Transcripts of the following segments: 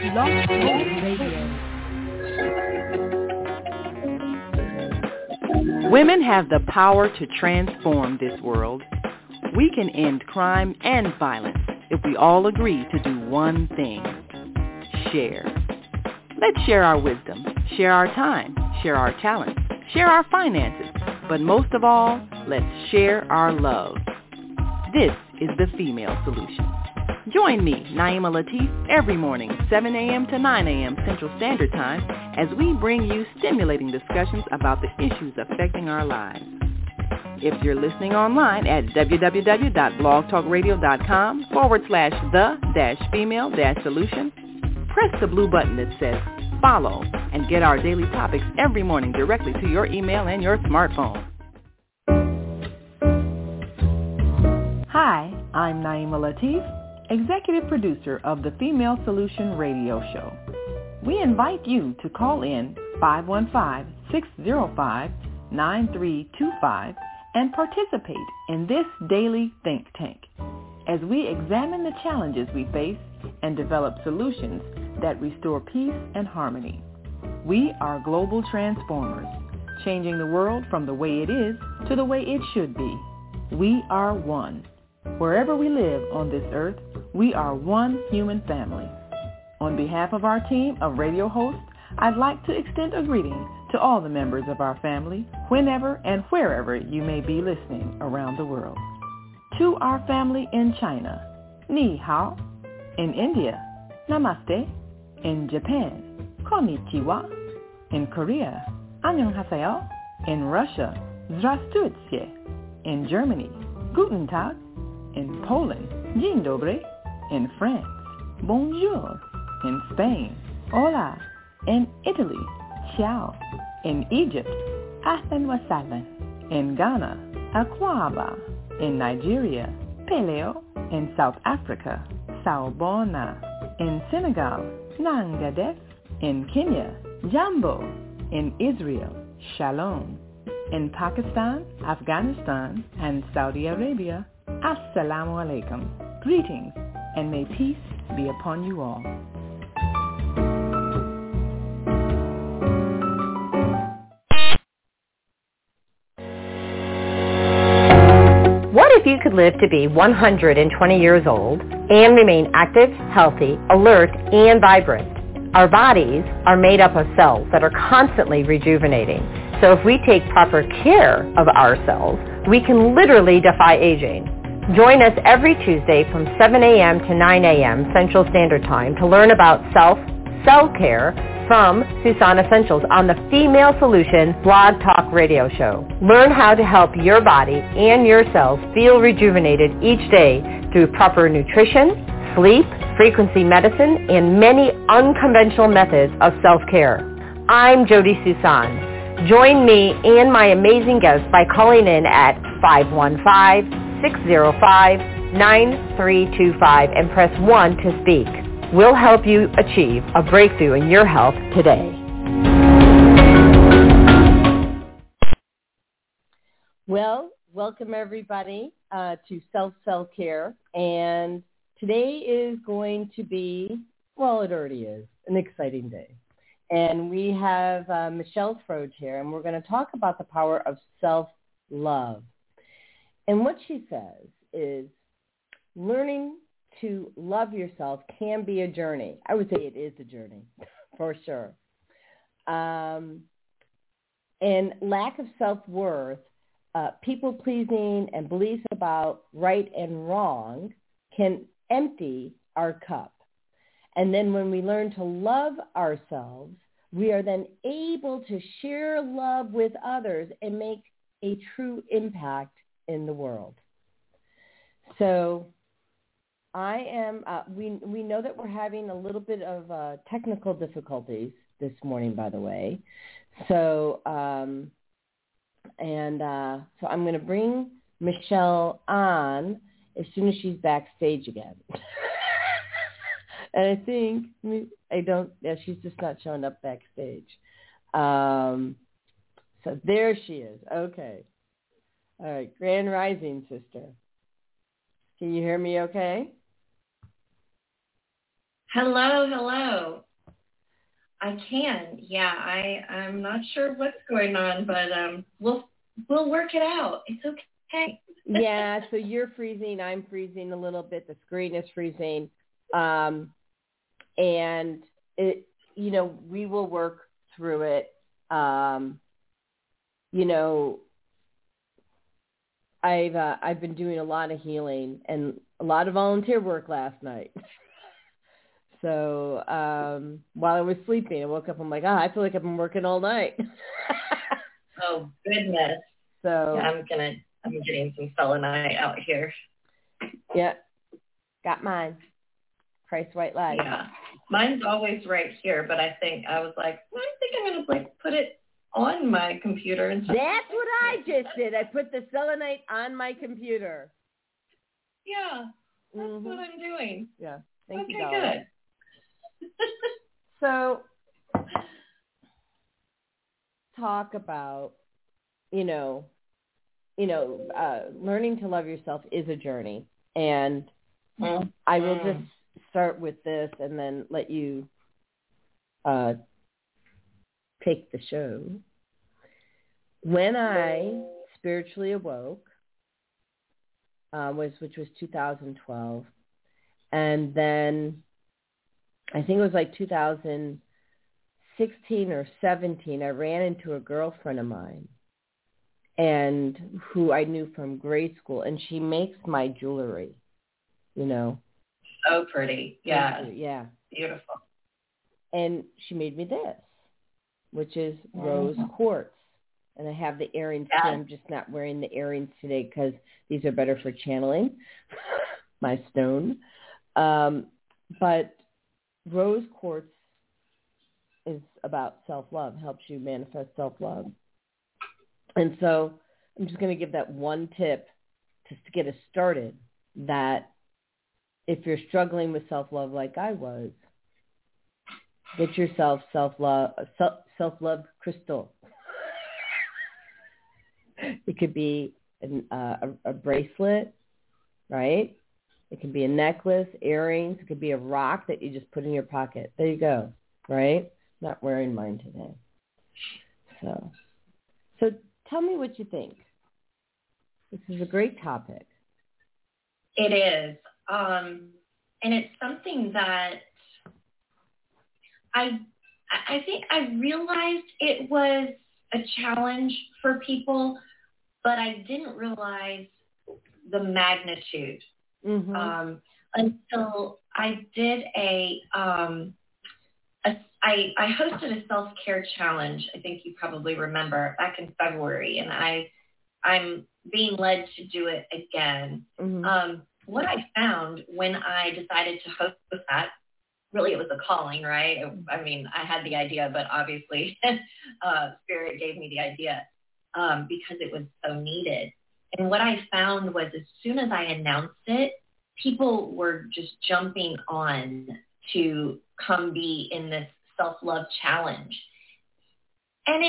Blog Talk Radio. Women have the power to transform this world. We can end crime and violence if we all agree to do one thing: share. Let's share our wisdom, share our time, share our talents, share our finances, but most of all, let's share our love. This is the Female Solution. Join me, Naima Latif, every morning, 7 a.m. to 9 a.m. Central Standard Time, as we bring you stimulating discussions about the issues affecting our lives. If you're listening online at www.blogtalkradio.com/the-female-solution, press the blue button that says follow and get our daily topics every morning directly to your email and your smartphone. Hi, I'm Naima Latif, Executive Producer of the Female Solution Radio Show. We invite you to call in 515-605-9325 and participate in this daily think tank as we examine the challenges we face and develop solutions that restore peace and harmony. We are global transformers, changing the world from the way it is to the way it should be. We are one. Wherever we live on this earth, we are one human family. On behalf of our team of radio hosts, I'd like to extend a greeting to all the members of our family, whenever and wherever you may be listening around the world. To our family in China, Ni Hao. In India, Namaste. In Japan, Konnichiwa. In Korea, Annyeonghaseyo. In Russia, Здравствуйте. In Germany, Guten Tag. In Poland, Dzień dobry. In France, Bonjour. In Spain, Hola. In Italy, Ciao. In Egypt, Ahlan wa sahlan. In Ghana, Akwaba. In Nigeria, Peleo. In South Africa, Sawubona. In Senegal, Nangadef. In Kenya, Jambo. In Israel, Shalom. In Pakistan, Afghanistan, and Saudi Arabia, Assalamu alaikum. Greetings, and may peace be upon you all. What if you could live to be 120 years old and remain active, healthy, alert, and vibrant? Our bodies are made up of cells that are constantly rejuvenating. So if we take proper care of ourselves, we can literally defy aging. Join us every Tuesday from 7 a.m. to 9 a.m. Central Standard Time to learn about self-care from Susan Essentials on the Female Solution Blog Talk Radio Show. Learn how to help your body and your cells feel rejuvenated each day through proper nutrition, sleep, frequency medicine, and many unconventional methods of self-care. I'm Jody Susan. Join me and my amazing guests by calling in at 515-605-9325 and press 1 to speak. We'll help you achieve a breakthrough in your health today. Well, welcome everybody to Self-Care. And today is going to be, well, it already is, an exciting day. And we have Michelle Froge here, and we're going to talk about the power of self-love. And what she says is learning to love yourself can be a journey. I would say it is a journey, for sure. And lack of self-worth, people-pleasing, and beliefs about right and wrong can empty our cup. And then when we learn to love ourselves, we are then able to share love with others and make a true impact in the world. So I am, we know that we're having a little bit of technical difficulties this morning, by the way. So, so I'm going to bring Michelle on as soon as she's backstage again. And I think, she's just not showing up backstage. So there she is. Okay. All right. Grand Rising, sister. Can you hear me okay? Hello, hello. I can. Yeah, I'm not sure what's going on, but we'll work it out. It's okay. Yeah, so you're freezing, I'm freezing a little bit, the screen is freezing. And it, we will work through it. I've been doing a lot of healing and a lot of volunteer work last night. So while I was sleeping, I woke up. I'm like, I feel like I've been working all night. Oh goodness. So yeah, I'm getting some selenite out here. Yeah, got mine. Price White Light. Yeah, mine's always right here, but I think I was like, I'm gonna put it on my computer and. That's what I just did. I put the selenite on my computer. Yeah, that's what I'm doing. Yeah, thank you, Okay, darling. good. So, talk about, learning to love yourself is a journey. And I will just start with this and then let you take the show. When I spiritually awoke, which was 2012, and then I think it was like 2016 or 17, I ran into a girlfriend of mine and who I knew from grade school, and she makes my jewelry, So pretty. Yeah. Yeah. Beautiful. And she made me this, which is rose quartz. And I have the earrings too. I'm just not wearing the earrings today because these are better for channeling my stone. But rose quartz is about self-love, helps you manifest self-love. And so I'm just going to give that one tip just to get us started, that if you're struggling with self-love like I was, get yourself self-love crystal. It could be a bracelet, right? It can be a necklace, earrings. It could be a rock that you just put in your pocket. There you go, right? Not wearing mine today. So tell me what you think. This is a great topic. It is. And it's something that I think I realized it was a challenge for people, but I didn't realize the magnitude until I did I hosted a self-care challenge. I think you probably remember, back in February, and I'm being led to do it again. What I found when I decided to host that, really it was a calling, right? I mean, I had the idea, but obviously Spirit gave me the idea because it was so needed. And what I found was, as soon as I announced it, people were just jumping on to come be in this self-love challenge. And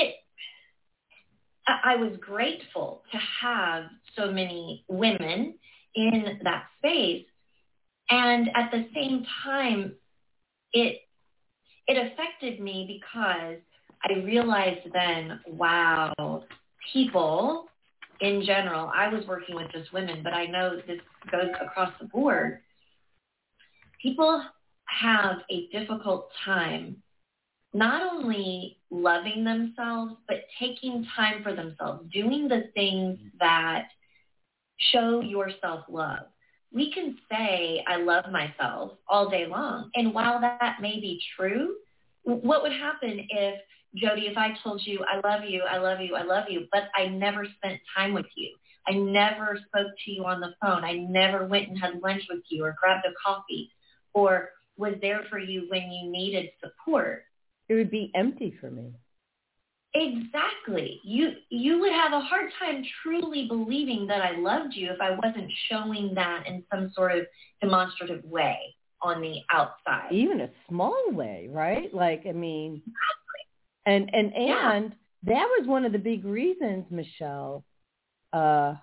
I was grateful to have so many women in that space. And at the same time, it affected me because I realized then, wow, people in general, I was working with just women, but I know this goes across the board. People have a difficult time not only loving themselves, but taking time for themselves, doing the things that show your self-love. We can say, I love myself all day long. And while that may be true, what would happen if, Jody, if I told you, I love you, I love you, I love you, but I never spent time with you. I never spoke to you on the phone. I never went and had lunch with you or grabbed a coffee or was there for you when you needed support. It would be empty for me. Exactly. You would have a hard time truly believing that I loved you if I wasn't showing that in some sort of demonstrative way on the outside. Even a small way, right? Like, I mean, and that was one of the big reasons, Michelle. Okay,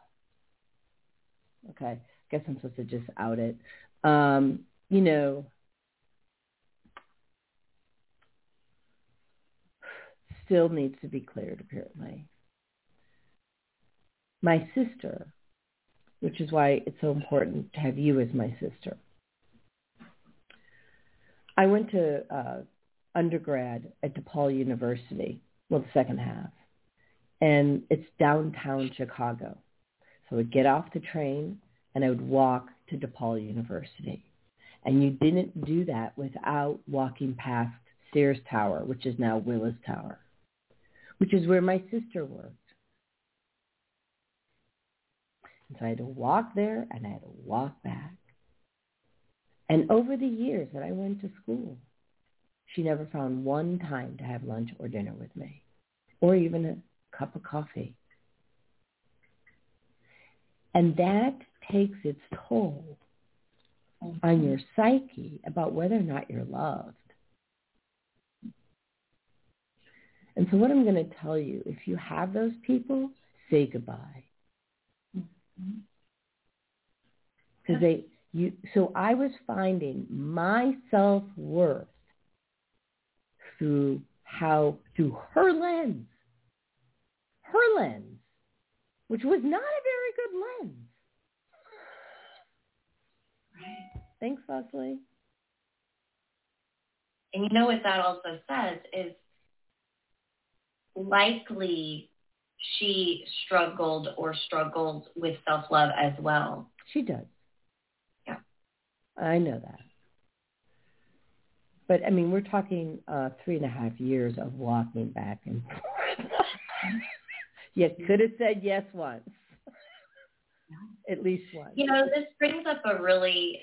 I guess I'm supposed to just out it. still needs to be cleared, apparently. My sister, which is why it's so important to have you as my sister. I went to undergrad at DePaul University, well, the second half, and it's downtown Chicago. So I would get off the train and I would walk to DePaul University. And you didn't do that without walking past Sears Tower, which is now Willis Tower, which is where my sister worked. And so I had to walk there and I had to walk back. And over the years that I went to school, she never found one time to have lunch or dinner with me, or even a cup of coffee. And that takes its toll on your psyche about whether or not you're loved. And so what I'm going to tell you, if you have those people, say goodbye. Because so I was finding my self-worth through her lens, which was not a very good lens. Right. Thanks, Leslie. And you know what that also says is likely she struggled with self-love as well. She does. Yeah. I know that. But, I mean, we're talking 3.5 years of walking back and forth. You could have said yes once. At least once. You know, this brings up a really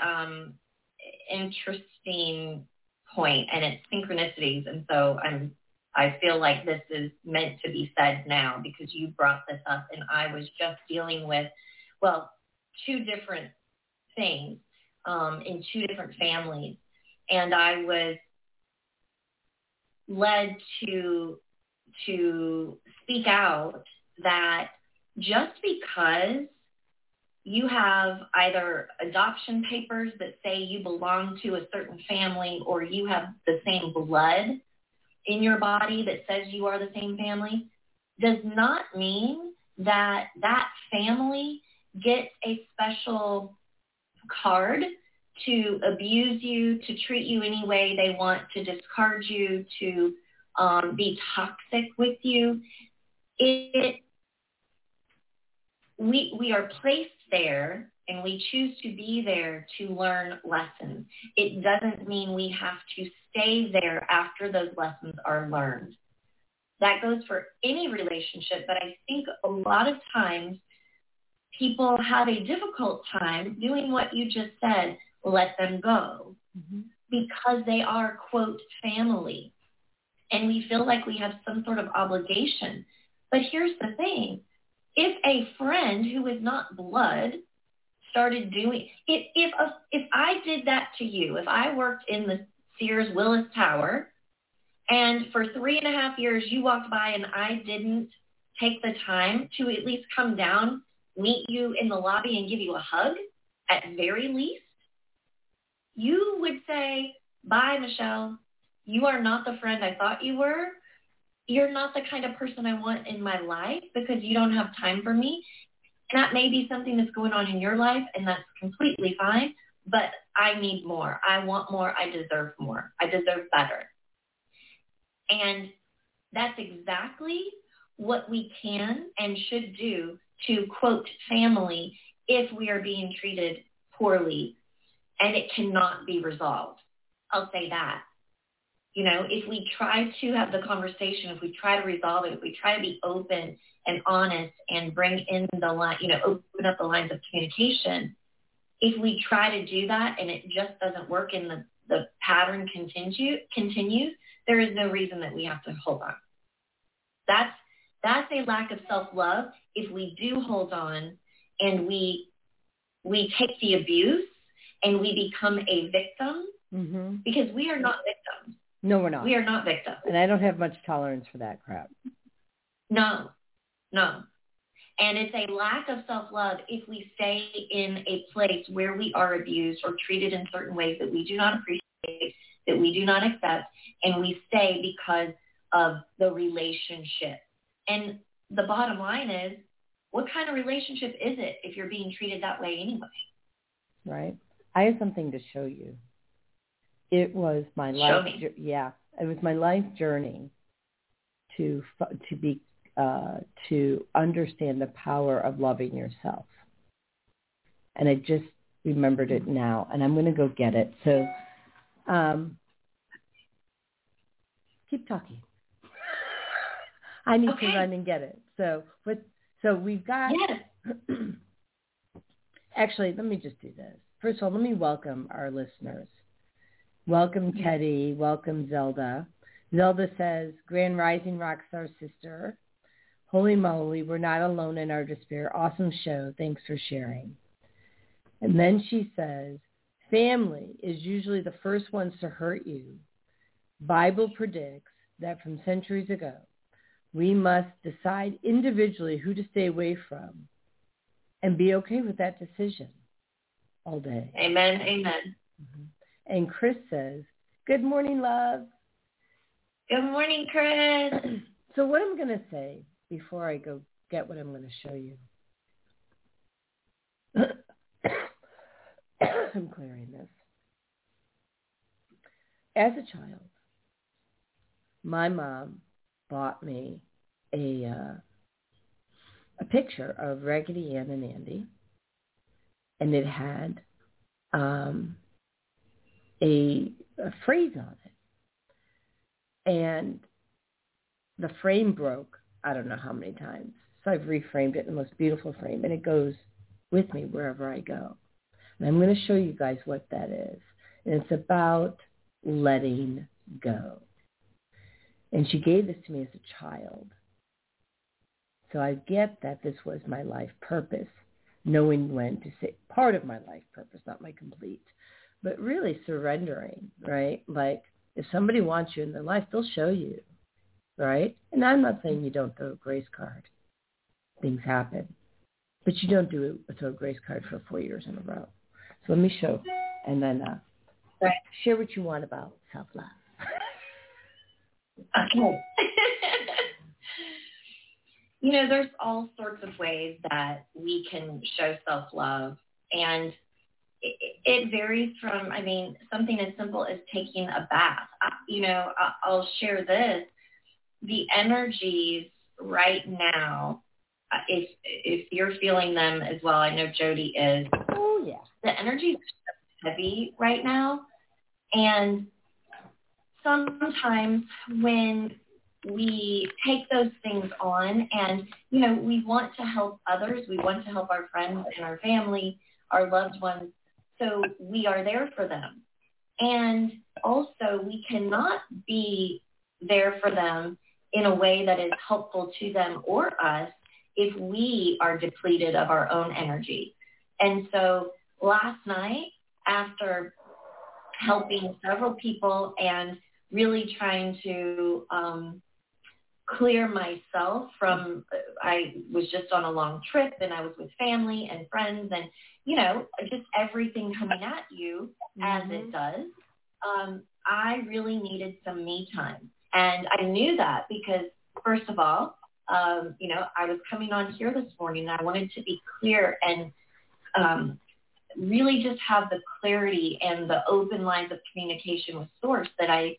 interesting point, and it's synchronicities. And so I feel like this is meant to be said now because you brought this up, and I was just dealing with, well, two different things in two different families. And I was led to speak out that just because you have either adoption papers that say you belong to a certain family or you have the same blood in your body that says you are the same family does not mean that that family gets a special card to abuse you, to treat you any way they want, to discard you, to be toxic with you. We are placed there and we choose to be there to learn lessons. It doesn't mean we have to stay there after those lessons are learned. That goes for any relationship, but I think a lot of times people have a difficult time doing what you just said, let them go, because they are, quote, family. And we feel like we have some sort of obligation. But here's the thing. If a friend who is not blood started doing, if I did that to you, if I worked in the Sears Willis Tower and for 3.5 years you walked by and I didn't take the time to at least come down, meet you in the lobby and give you a hug at very least, you would say, bye, Michelle. You are not the friend I thought you were. You're not the kind of person I want in my life because you don't have time for me. And that may be something that's going on in your life, and that's completely fine, but I need more. I want more. I deserve more. I deserve better. And that's exactly what we can and should do to, quote, family if we are being treated poorly and it cannot be resolved. I'll say that. You know, if we try to have the conversation, if we try to resolve it, if we try to be open and honest and bring in the line, open up the lines of communication, if we try to do that and it just doesn't work and the pattern continues, there is no reason that we have to hold on. That's a lack of self-love if we do hold on and we take the abuse and we become a victim, because we are not victims. No, we're not. We are not victims. And I don't have much tolerance for that crap. No. And it's a lack of self-love if we stay in a place where we are abused or treated in certain ways that we do not appreciate, that we do not accept, and we stay because of the relationship. And the bottom line is, what kind of relationship is it if you're being treated that way anyway? Right. I have something to show you. It was my life. Yeah, it was my life journey to understand the power of loving yourself. And I just remembered it now, and I'm going to go get it. So, keep talking. I need to run and get it. So we've got. Yes. Actually, let me just do this. First of all, let me welcome our listeners. Welcome, Teddy. Welcome, Zelda. Zelda says, Grand Rising Rockstar Sister. Holy moly, we're not alone in our despair. Awesome show. Thanks for sharing. And then she says, family is usually the first ones to hurt you. Bible predicts that from centuries ago, we must decide individually who to stay away from and be okay with that decision all day. Amen, amen. Mm-hmm. And Chris says, good morning, love. Good morning, Chris. So what I'm going to say before I go get what I'm going to show you. I'm clearing this. As a child, my mom bought me a picture of Raggedy Ann and Andy, and it had a phrase on it. And the frame broke, I don't know how many times. So I've reframed it in the most beautiful frame, and it goes with me wherever I go. And I'm going to show you guys what that is. And it's about letting go. And she gave this to me as a child. So I get that this was my life purpose, knowing when to say part of my life purpose, not my complete, but really surrendering, right? Like if somebody wants you in their life, they'll show you, right? And I'm not saying you don't throw a grace card. Things happen. But you don't throw a grace card for 4 years in a row. So let me show, and then share what you want about self-love. Okay. You know, there's all sorts of ways that we can show self-love, and it varies from, I mean, something as simple as taking a bath. I'll share this. The energies right now, if you're feeling them as well, I know Jody is. Oh, yeah. The energy is heavy right now, and sometimes when we take those things on and, you know, we want to help others. We want to help our friends and our family, our loved ones. So we are there for them. And also we cannot be there for them in a way that is helpful to them or us if we are depleted of our own energy. And so last night, after helping several people and really trying to clear myself from, I was just on a long trip and I was with family and friends and, you know, just everything coming at you as it does. I really needed some me time. And I knew that because, first of all, you know, I was coming on here this morning and I wanted to be clear and really just have the clarity and the open lines of communication with Source that I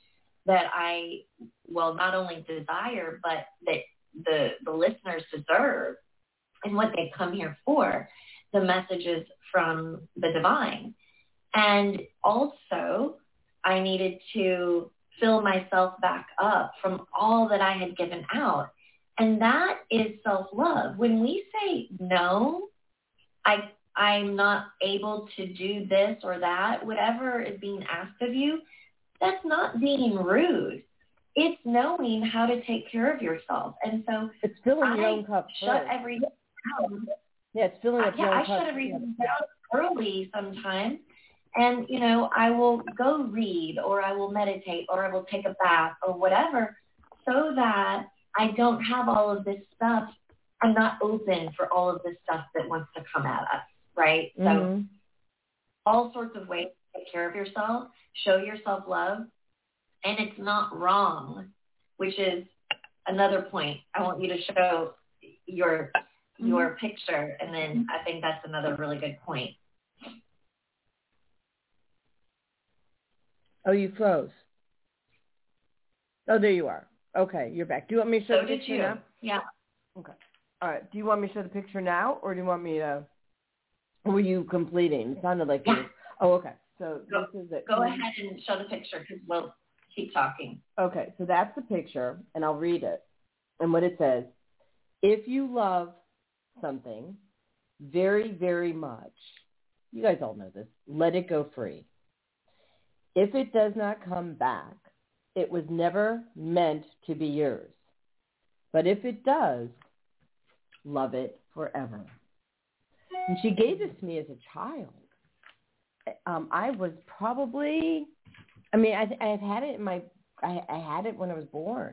not only desire, but that the listeners deserve and what they come here for, the messages from the divine. And also, I needed to fill myself back up from all that I had given out. And that is self-love. When we say, no, I'm not able to do this or that, whatever is being asked of you, that's not being rude. It's knowing how to take care of yourself. And so it's filling your own cup shut everything down. Yeah, it's filling up your own cup. I shut everything down early sometimes. And, you know, I will go read or I will meditate or I will take a bath or whatever so that I don't have all of this stuff. I'm not open for all of this stuff that wants to come at us, right? So all sorts of ways to take care of yourself, show yourself love. And it's not wrong which is another point. I want you to show your picture, and then I think that's another really good point. Oh, you froze. Oh, there you are. Okay, you're back. Do you want me to show the picture now? Yeah. Okay. All right. Do you want me to show the picture now, or do you want me to? Or were you completing? It sounded like you. Oh, okay. So this is it. Go ahead and show the picture because we'll keep talking. Okay. So that's the picture, and I'll read it. And what it says: if you love something very, very much, you guys all know this. Let it go free. If it does not come back, it was never meant to be yours. But if it does, love it forever. And she gave this to me as a child. I was probably, I've had it I had it when I was born.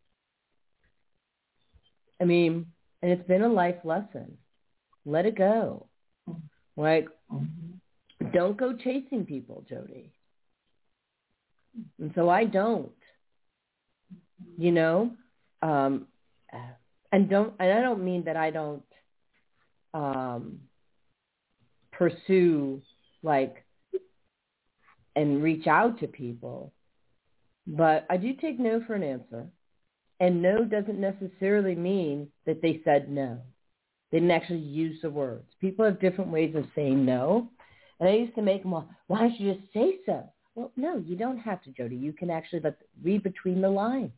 And it's been a life lesson. Let it go. Like, don't go chasing people, Jody. And so I don't, and I don't mean that I don't pursue and reach out to people, but I do take no for an answer, and no doesn't necessarily mean that they said no. They didn't actually use the words. People have different ways of saying no, and I used to make them, well, why don't you just say so? Well, no, you don't have to, Jody. You can actually read between the lines.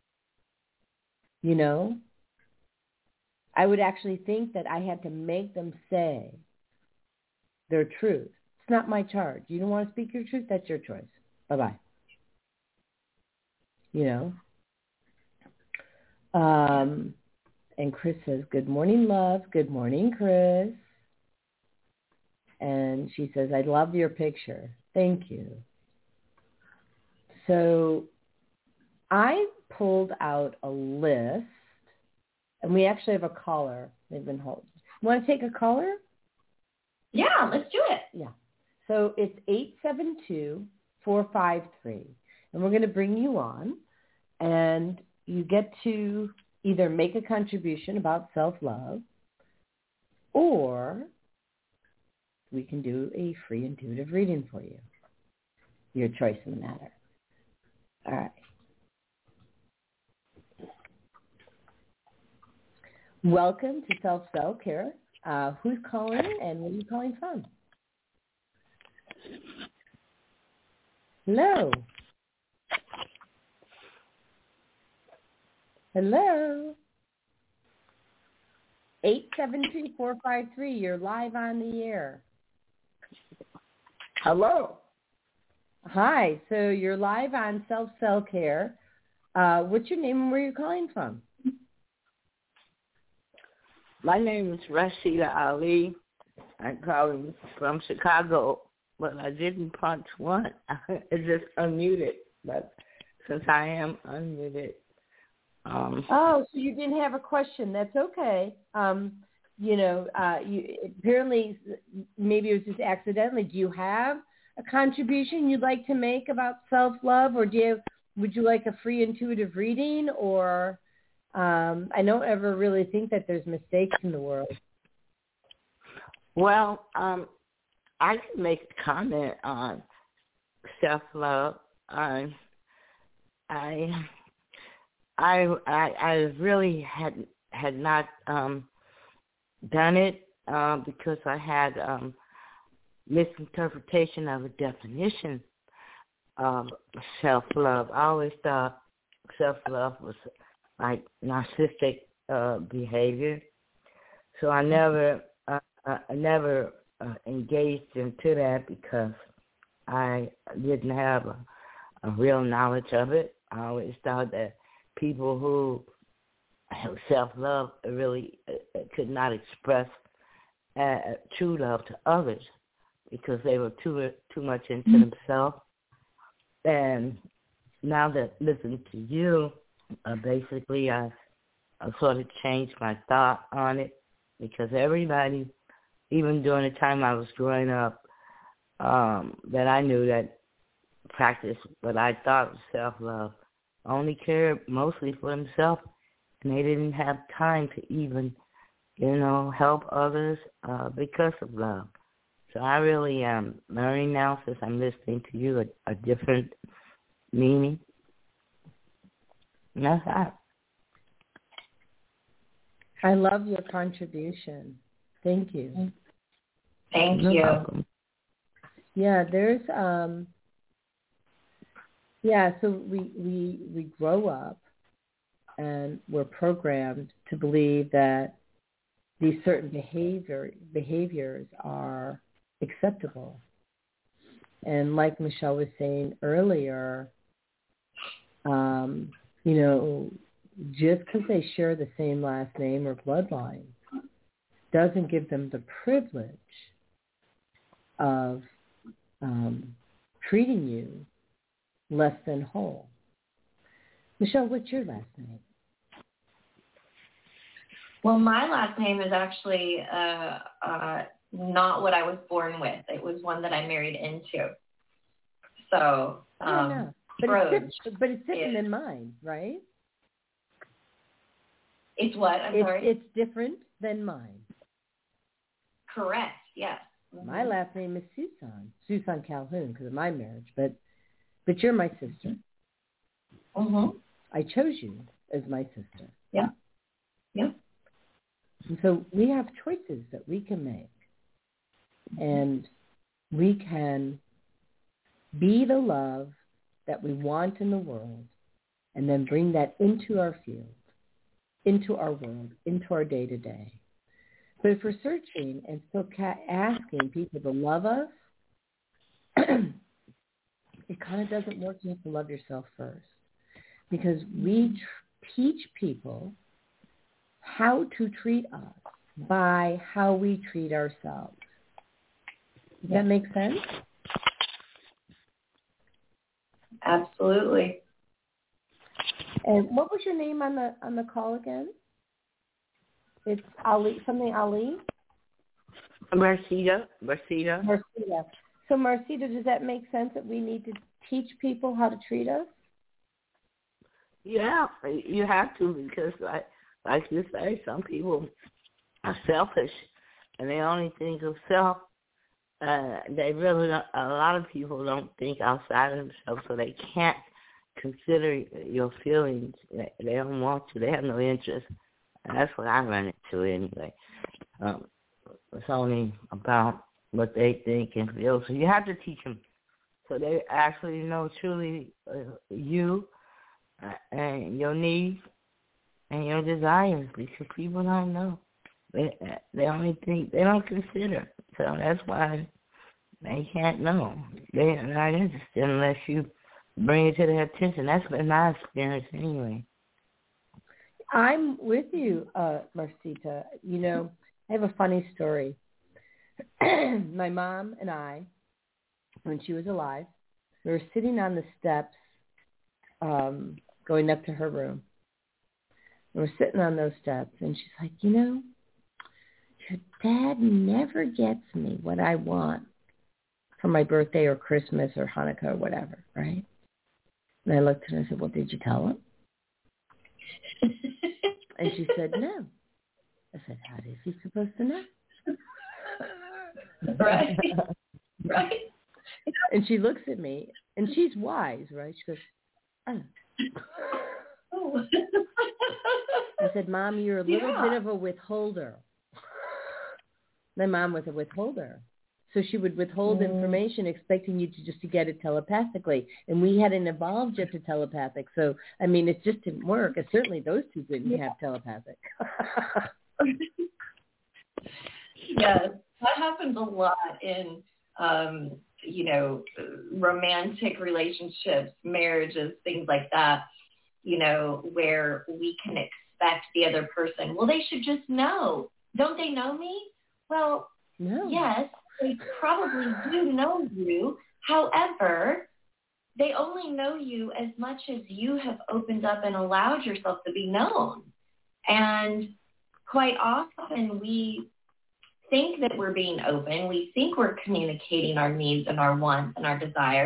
I would actually think that I had to make them say their truth. It's not my charge. You don't want to speak your truth? That's your choice. Bye-bye. And Chris says, good morning, love. Good morning, Chris. And she says, I love your picture. Thank you. So I pulled out a list, and we actually have a caller. They've been holding. You want to take a caller? Yeah, let's do it. Yeah. So it's 872-453, and we're going to bring you on, and you get to either make a contribution about self-love, or we can do a free intuitive reading for you. Your choice in the matter. All right. Welcome to Self-Care. Who's calling and where are you calling from? Hello. Hello. 872-453. You're live on the air. Hello. Hi. So you're live on Self-Care. What's your name and where are you calling from? My name is Rashida Ali. I'm calling from Chicago, but I didn't punch one. It's just unmuted. But since I am unmuted. So you didn't have a question. That's okay. You apparently, maybe it was just accidentally. Do you have a contribution you'd like to make about self-love, or would you like a free intuitive reading, or I don't ever really think that there's mistakes in the world. Well, I can make a comment on self-love. I really had not done it because I had misinterpretation of a definition of self-love. I always thought self-love was like narcissistic behavior, so I never engaged into that because I didn't have a real knowledge of it. I always thought that people who have self-love really could not express true love to others because they were too much into themselves. And now that listening to you, basically I sort of changed my thought on it because everybody, even during the time I was growing up, that I knew that practiced what I thought was self-love, only cared mostly for themselves, and they didn't have time to even, help others because of love. So I really am learning now, since I'm listening to you, a different meaning. And that's that. I love your contribution. Thank you. Thank You're you. welcome. Yeah, there's so we grow up and we're programmed to believe that these certain behaviors are acceptable. And like Michelle was saying earlier, just because they share the same last name or bloodline doesn't give them the privilege of treating you less than whole. Michelle, what's your last name? Well, my last name is actually not what I was born with. It was one that I married into. So, no. But it's different than mine, right? It's what? I'm sorry? It's different than mine. Correct, yes. My last name is Susan Calhoun, because of my marriage, but you're my sister. Mm-hmm. I chose you as my sister. Yeah. Yeah. And so we have choices that we can make, and we can be the love that we want in the world, and then bring that into our field, into our world, into our day-to-day. But if we're searching and still asking people to love us, it kind of doesn't work. You have to love yourself first, because we teach people how to treat us by how we treat ourselves. Does that make sense? Absolutely. And what was your name on the call again? It's Ali, something Ali? Marcita. So Marcita, does that make sense that we need to teach people how to treat us? Yeah, you have to, because like you say, some people are selfish and they only think of self. They really don't, a lot of people don't think outside of themselves, so they can't consider your feelings. They don't want to. They have no interest. And that's what I run into anyway. It's only about what they think and feel. So you have to teach them so they actually know truly you and your needs and your desires, because people don't know. They only think, they don't consider. So that's why they can't know. They're not interested unless you bring it to their attention. That's been my experience anyway. I'm with you, Marcita. I have a funny story. My mom and I, when she was alive, we were sitting on the steps going up to her room. And we're sitting on those steps, and she's like, your dad never gets me what I want for my birthday or Christmas or Hanukkah or whatever, right? And I looked at her and I said, well, did you tell him? And she said, no. I said, how is he supposed to know? Right. Right. And she looks at me, and she's wise, right? She goes, oh. I said, Mom, you're a little bit of a withholder. My mom was a withholder. So she would withhold information expecting you to get it telepathically. And we hadn't evolved yet to telepathic. So, it just didn't work. And certainly those two didn't have telepathic. Yes, that happens a lot in, romantic relationships, marriages, things like that, where we can expect the other person, well, they should just know. Don't they know me? Well, no. Yes, they probably do know you. However, they only know you as much as you have opened up and allowed yourself to be known. And quite often we think that we're being open. We think we're communicating our needs and our wants and our desires.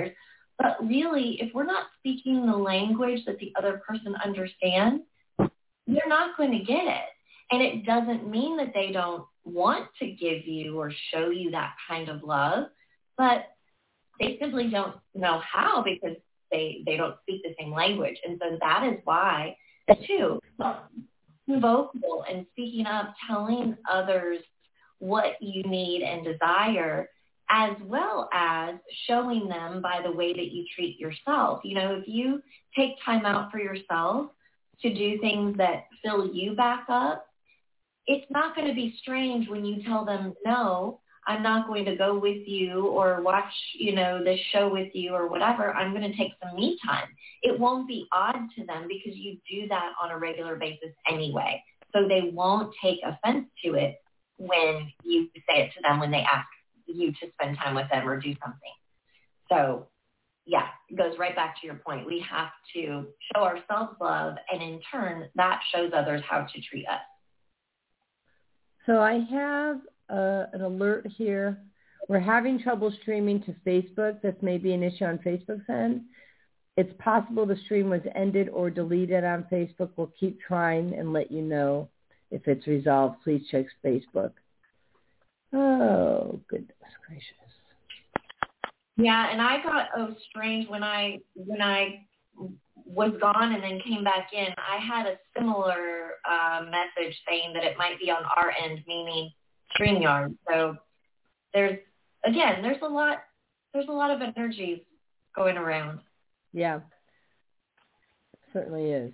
But really, if we're not speaking the language that the other person understands, they're not going to get it. And it doesn't mean that they don't want to give you or show you that kind of love, but they simply don't know how because they don't speak the same language. And so that is why, too, being vocal and speaking up, telling others what you need and desire, as well as showing them by the way that you treat yourself. You know, if you take time out for yourself to do things that fill you back up, it's not going to be strange when you tell them, no, I'm not going to go with you or watch, you know, this show with you or whatever. I'm going to take some me time. It won't be odd to them because you do that on a regular basis anyway. So they won't take offense to it when you say it to them when they ask you to spend time with them or do something. So, yeah, it goes right back to your point. We have to show ourselves love, and in turn, that shows others how to treat us. So I have an alert here. We're having trouble streaming to Facebook. This may be an issue on Facebook's end. It's possible the stream was ended or deleted on Facebook. We'll keep trying and let you know if it's resolved. Please check Facebook. Oh, goodness gracious. Yeah, and I got strange when I was gone and then came back in. I had a similar message saying that it might be on our end, meaning StreamYard. So there's a lot of energy going around. Yeah, certainly is.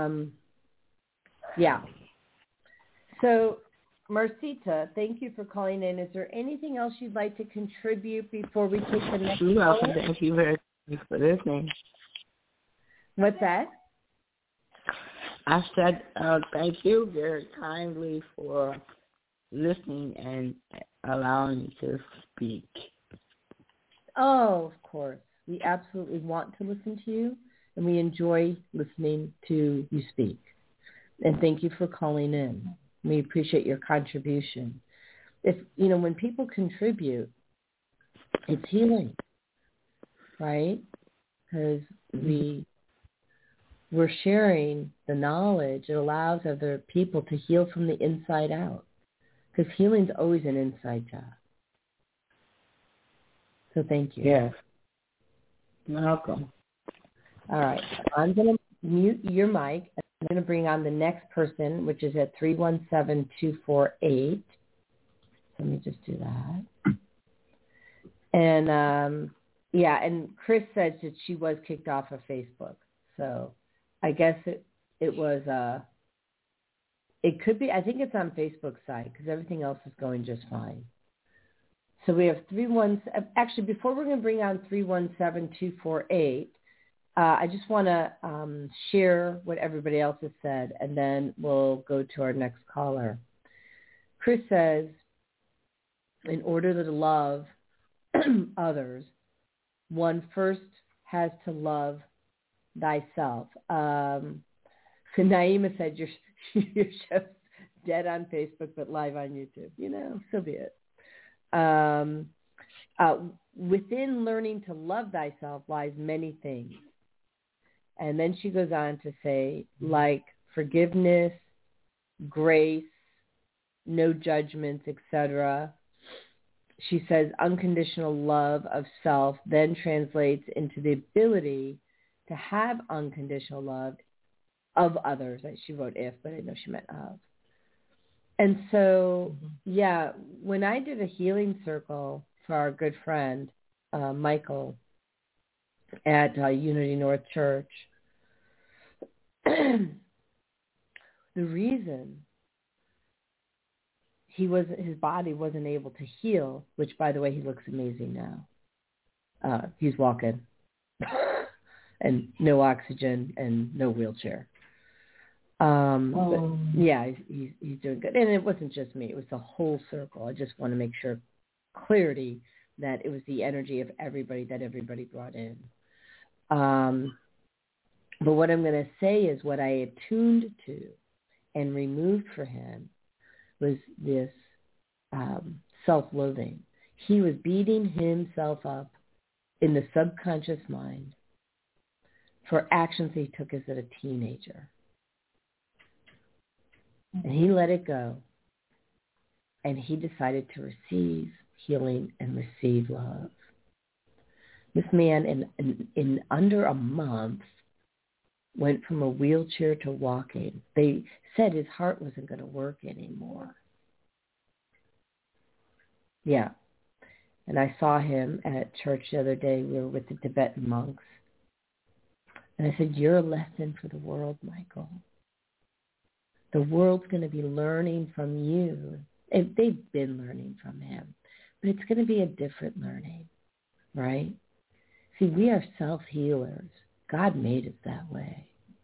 Yeah. So, Marcita, thank you for calling in. Is there anything else you'd like to contribute before we take the next call? Welcome. Thank you very much for listening. What's that? I said thank you very kindly for listening and allowing me to speak. Oh, of course. We absolutely want to listen to you, and we enjoy listening to you speak. And thank you for calling in. We appreciate your contribution. When people contribute, it's healing, right? Because we're sharing the knowledge. It allows other people to heal from the inside out. Because healing's always an inside job. So thank you. Yes. Welcome. All right. I'm going to mute your mic. I'm going to bring on the next person, which is at 317-248. Let me just do that. And, and Chris said that she was kicked off of Facebook. So I guess it was, it could be, I think it's on Facebook's side because everything else is going just fine. So we have actually, before we're going to bring on 317-248, I just want to share what everybody else has said, and then we'll go to our next caller. Chris says, in order to love others, one first has to love thyself. Naima said, your show's dead on Facebook, but live on YouTube. So be it. Within learning to love thyself lies many things. And then she goes on to say, like forgiveness, grace, no judgments, etc. She says unconditional love of self then translates into the ability to have unconditional love of others. She wrote if, but I know she meant of. And so, when I did a healing circle for our good friend, Michael, at Unity North Church, the reason his body wasn't able to heal, which, by the way, he looks amazing now. He's walking and no oxygen and no wheelchair. But he's doing good. And it wasn't just me. It was the whole circle. I just want to make sure clarity that it was the energy of everybody that everybody brought in. But what I'm going to say is what I attuned to and removed for him was this self-loathing. He was beating himself up in the subconscious mind for actions he took as a teenager. And he let it go. And he decided to receive healing and receive love. This man, in under a month, went from a wheelchair to walking. They said his heart wasn't going to work anymore. Yeah. And I saw him at church the other day. We were with the Tibetan monks. And I said, you're a lesson for the world, Michael. The world's going to be learning from you. They've been learning from him. But it's going to be a different learning, right? See, we are self-healers. God made us that way.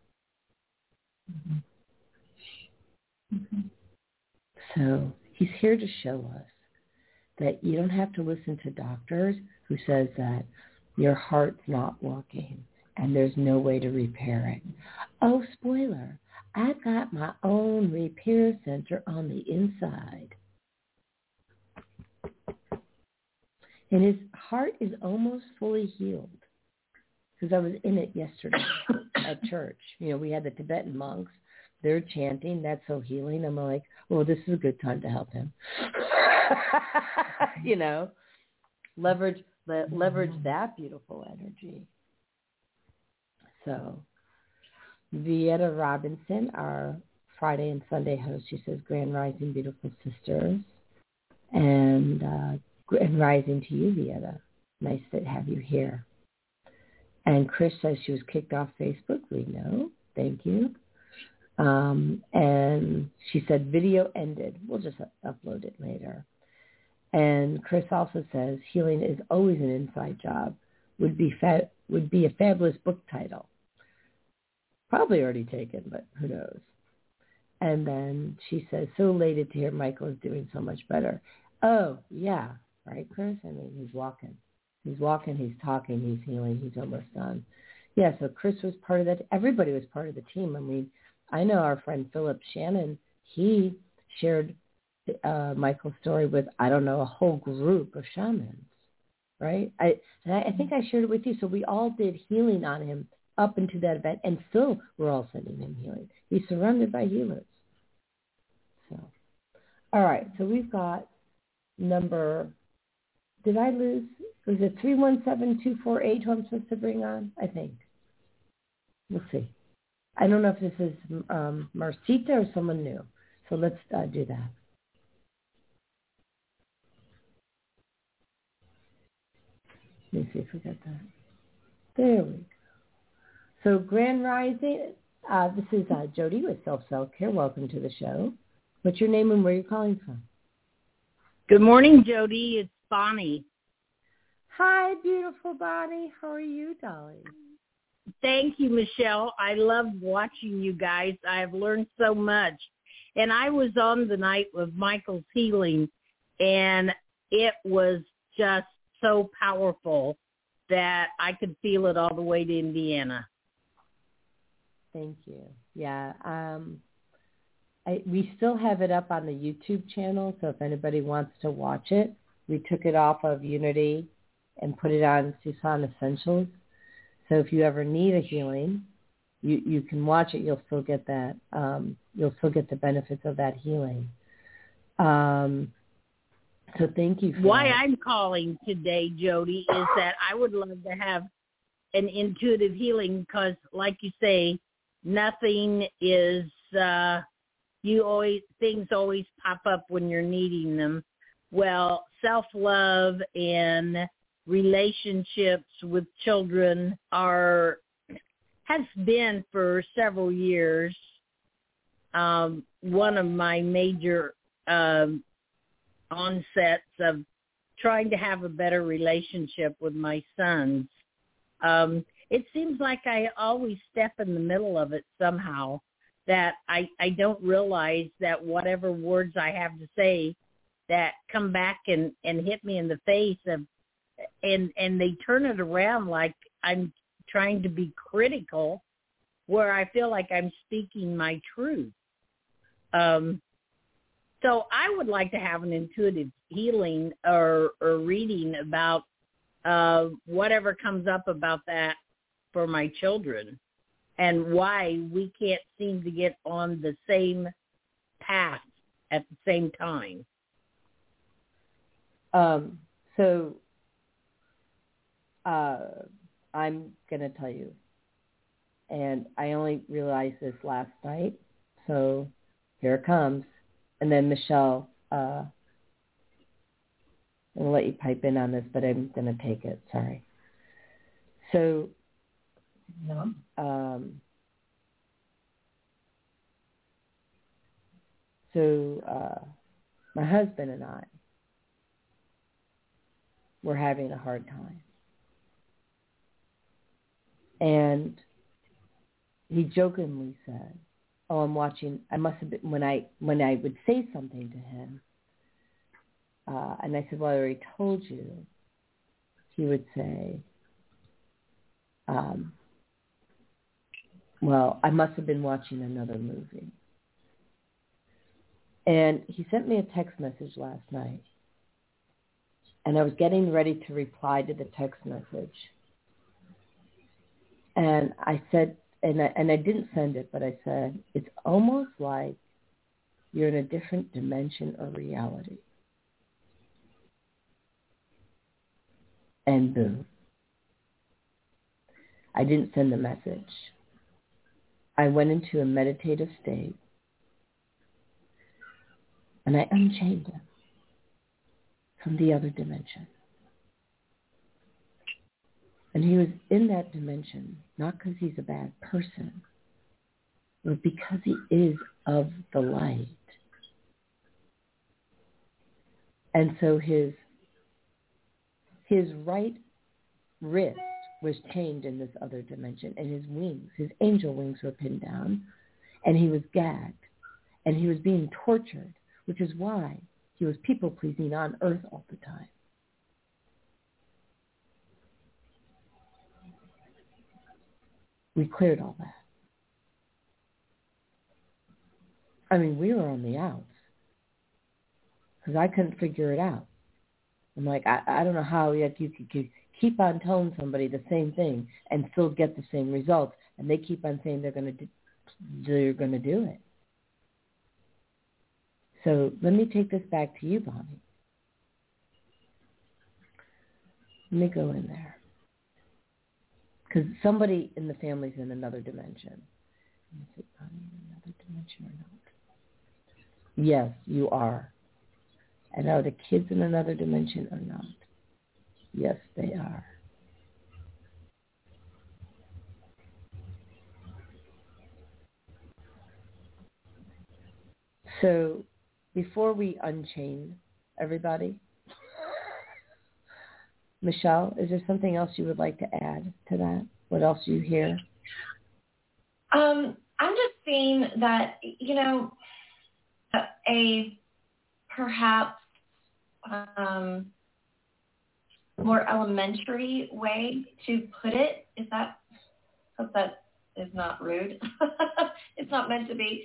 Mm-hmm. Mm-hmm. So he's here to show us that you don't have to listen to doctors who says that your heart's not working and there's no way to repair it. Oh, spoiler, I've got my own repair center on the inside. And his heart is almost fully healed. Because I was in it yesterday at church. You know, we had the Tibetan monks. They're chanting, that's so healing. I'm like, well, this is a good time to help him. You know, leverage that beautiful energy. So Vieta Robinson, our Friday and Sunday host, she says, Grand Rising, beautiful sisters. And Grand Rising to you, Vieta. Nice to have you here. And Chris says she was kicked off Facebook. We know. Thank you. And she said video ended. We'll just upload it later. And Chris also says healing is always an inside job. Would be a fabulous book title. Probably already taken, but who knows. And then she says, so elated to hear Michael is doing so much better. Oh, yeah. Right, Chris? I mean, he's walking. He's walking, he's talking, he's healing, he's almost done. Yeah, so Chris was part of that. Everybody was part of the team. I mean, I know our friend Philip Shannon, he shared Michael's story with, I don't know, a whole group of shamans, right? I think I shared it with you. So we all did healing on him up into that event, and still we're all sending him healing. He's surrounded by healers. So, all right, so we've got number, did I lose? Was it 317248 who I'm supposed to bring on? I think. We'll see. I don't know if this is Marcita or someone new. So let's do that. Let me see if we got that. There we go. So Grand Rising, this is Jody with Self-Care. Welcome to the show. What's your name and where you're calling from? Good morning, Jody. It's Bonnie. Hi, beautiful Bonnie. How are you, darling? Thank you, Michelle. I love watching you guys. I have learned so much. And I was on the night of Michael's healing, and it was just so powerful that I could feel it all the way to Indiana. Thank you. Yeah. We still have it up on the YouTube channel, so if anybody wants to watch it, we took it off of Unity and put it on Susan Essentials. So if you ever need a healing, you can watch it. You'll still get that. You'll still get the benefits of that healing. So thank you for Why that. I'm calling today, Jody, is that I would love to have an intuitive healing because, like you say, nothing is, things always pop up when you're needing them. Well, self-love and relationships with children has been for several years one of my major onsets of trying to have a better relationship with my sons. It seems like I always step in the middle of it somehow, that I don't realize that whatever words I have to say that come back and hit me in the face and they turn it around like I'm trying to be critical, where I feel like I'm speaking my truth. So I would like to have an intuitive healing or reading about whatever comes up about that for my children, and why we can't seem to get on the same path at the same time. I'm going to tell you, and I only realized this last night, so here it comes. And then Michelle, I'm going to let you pipe in on this, but I'm going to take it. Sorry. So, No. My husband and I were having a hard time. And he jokingly said, "Oh, I'm watching." I must have been when I would say something to him, and I said, "Well, I already told you." He would say, "Well, I must have been watching another movie." And he sent me a text message last night, and I was getting ready to reply to the text message, and I said. And I didn't send it, but I said, it's almost like you're in a different dimension or reality. And boom. I didn't send the message. I went into a meditative state, and I unchained him from the other dimension. And he was in that dimension, not because he's a bad person, but because he is of the light. And so his right wrist was chained in this other dimension, and his wings, his angel wings, were pinned down, and he was gagged, and he was being tortured, which is why he was people-pleasing on earth all the time. We cleared all that. I mean, we were on the outs because I couldn't figure it out. I'm like, I don't know how you could keep on telling somebody the same thing and still get the same results, and they keep on saying they're going to do it. So let me take this back to you, Bonnie. Let me go in there. Because somebody in the family's in another dimension. Is it Bonnie in another dimension or not? Yes, you are. And are the kids in another dimension or not? Yes, they are. So before we unchain everybody, Michelle, is there something else you would like to add to that? What else you hear? I'm just seeing that, a perhaps more elementary way to put it, hope that is not rude. It's not meant to be,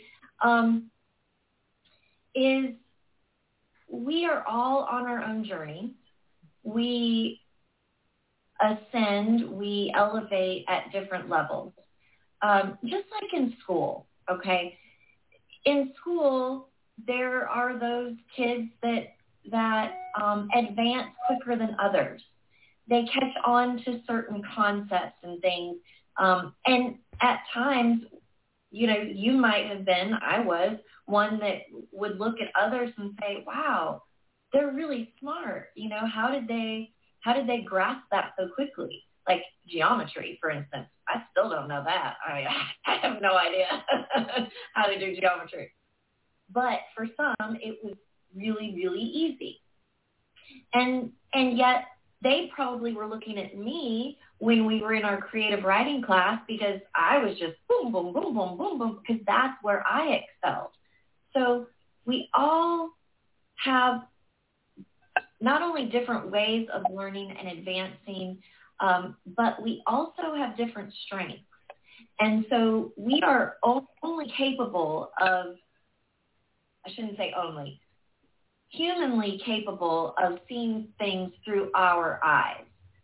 is we are all on our own journey. We ascend, we elevate at different levels. Just like in school, okay? In school, there are those kids that advance quicker than others. They catch on to certain concepts and things. And at times, you might have been, I was, one that would look at others and say, wow, they're really smart. How did they grasp that so quickly? Like geometry, for instance. I still don't know that. I mean, I have no idea how to do geometry. But for some, it was really, really easy. And yet they probably were looking at me when we were in our creative writing class because I was just boom, boom, boom, boom, boom, boom, because that's where I excelled. So we all have not only different ways of learning and advancing, but we also have different strengths. And so we are only capable of, I shouldn't say only, humanly capable of seeing things through our eyes.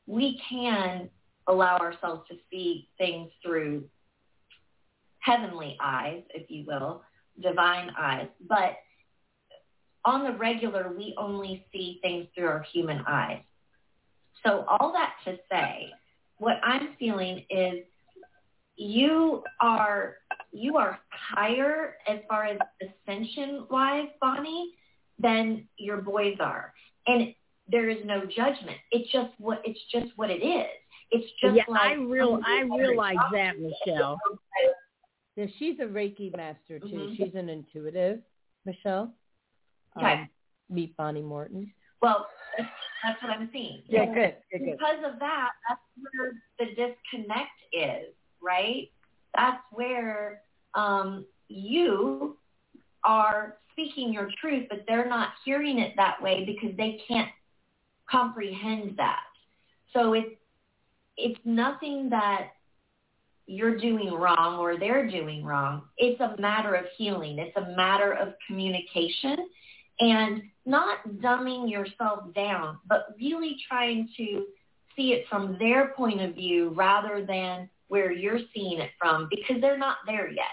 we can allow ourselves to see things through heavenly eyes, if you will, divine eyes. But on the regular, we only see things through our human eyes. So all that to say, what I'm feeling is you are higher as far as ascension-wise, Bonnie, than your boys are. And there is no judgment. It's just what it is. It's just I realize that, Michelle. Yeah, she's a Reiki master, too. Mm-hmm. She's an intuitive, Michelle. Okay. Meet Bonnie Morton. Well, that's what I'm seeing. Yeah, good. Because of that, that's where the disconnect is, right? That's where you are speaking your truth, but they're not hearing it that way because they can't comprehend that. So it's nothing that you're doing wrong or they're doing wrong. It's a matter of healing. It's a matter of communication and not dumbing yourself down, but really trying to see it from their point of view rather than where you're seeing it from, because they're not there yet.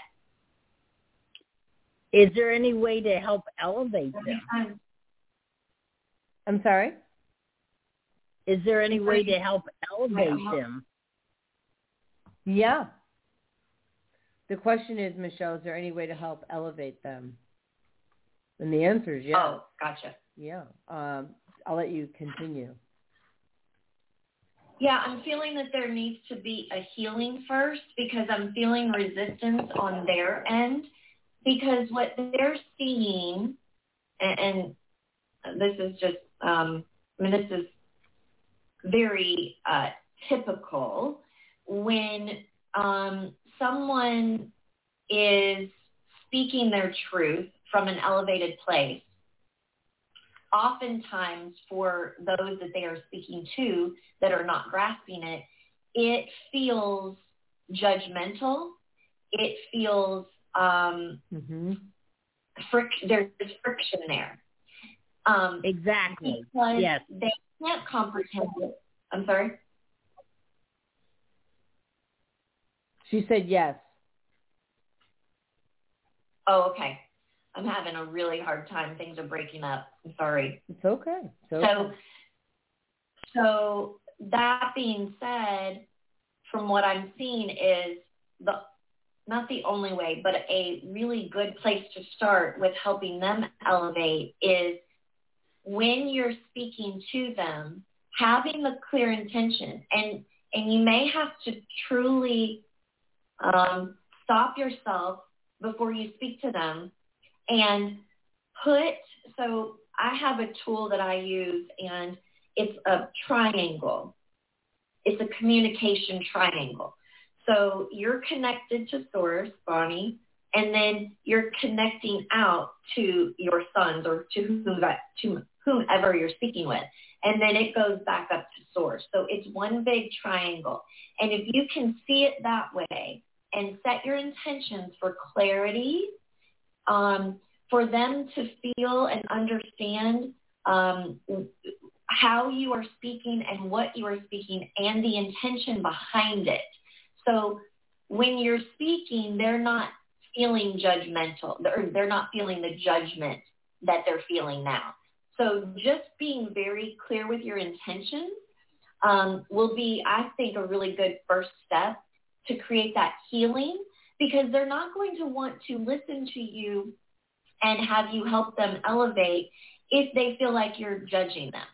Is there any way to help elevate them? I'm sorry? Is there any way to help elevate them? Yeah. The question is, Michelle, is there any way to help elevate them? And the answer is yes. Oh, gotcha. Yeah. I'll let you continue. Yeah, I'm feeling that there needs to be a healing first because I'm feeling resistance on their end because what they're seeing, and this is just, this is very typical when someone is speaking their truth from an elevated place. Oftentimes for those that they are speaking to that are not grasping it, it feels judgmental. It feels there's friction there. Exactly. Because yes. they can't comprehend it. I'm sorry? She said yes. Oh, okay. I'm having a really hard time. Things are breaking up. I'm sorry. It's okay. So that being said, from what I'm seeing is not the only way, but a really good place to start with helping them elevate is when you're speaking to them, having the clear intention. And you may have to truly stop yourself before you speak to them and so I have a tool that I use, and it's a triangle. It's a communication triangle. So you're connected to Source, Bonnie, and then you're connecting out to your sons or to whomever you're speaking with. And then it goes back up to Source. So it's one big triangle. And if you can see it that way and set your intentions for clarity, for them to feel and understand how you are speaking and what you are speaking and the intention behind it. So when you're speaking, they're not feeling judgmental, or they're not feeling the judgment that they're feeling now. So just being very clear with your intentions will be, I think, a really good first step to create that healing, because they're not going to want to listen to you and have you help them elevate if they feel like you're judging them.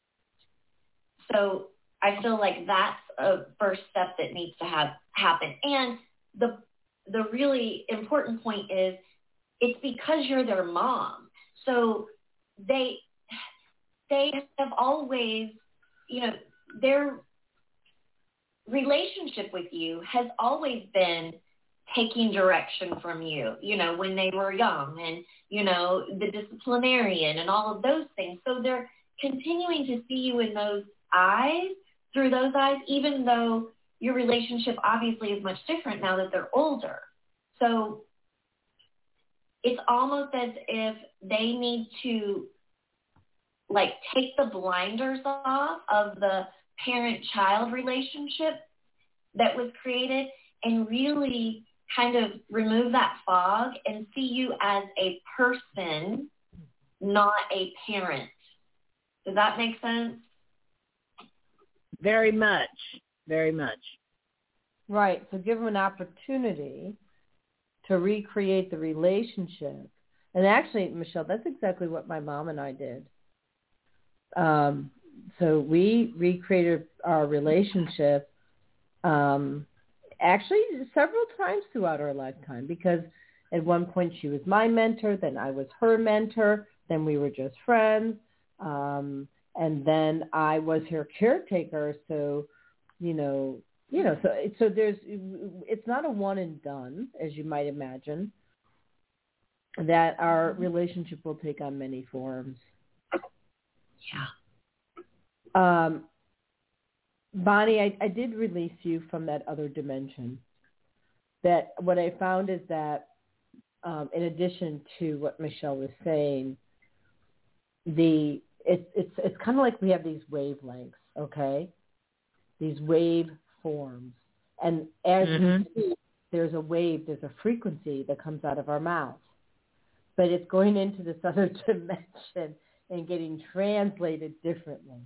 So I feel like that's a first step that needs to happen. And the really important point is it's because you're their mom. So they have always, their relationship with you has always been taking direction from you, when they were young and, the disciplinarian and all of those things. So they're continuing to see you in those eyes, through those eyes, even though your relationship obviously is much different now that they're older. So it's almost as if they need to take the blinders off of the parent-child relationship that was created, and really kind of remove that fog and see you as a person, not a parent. Does that make sense? Very much. Very much. Right. So give them an opportunity to recreate the relationship. And actually, Michelle, that's exactly what my mom and I did. So we recreated our relationship actually several times throughout our lifetime, because at one point she was my mentor, then I was her mentor, then we were just friends, and then I was her caretaker. So, so there's, it's not a one and done, as you might imagine, that our relationship will take on many forms. Yeah. Bonnie, I did release you from that other dimension. That what I found is that, in addition to what Michelle was saying, it's kind of like we have these wavelengths, okay? These wave forms, and as we speak, there's a wave, there's a frequency that comes out of our mouth, but it's going into this other dimension and getting translated differently.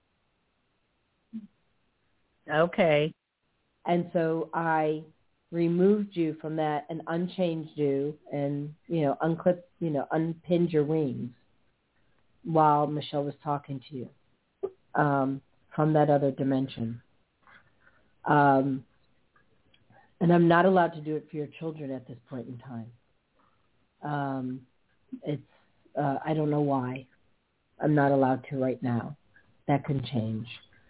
Okay. And so I removed you from that and unchanged you and, unpinned your wings while Michelle was talking to you from that other dimension. And I'm not allowed to do it for your children at this point in time. I don't know why. I'm not allowed to right now. That can change.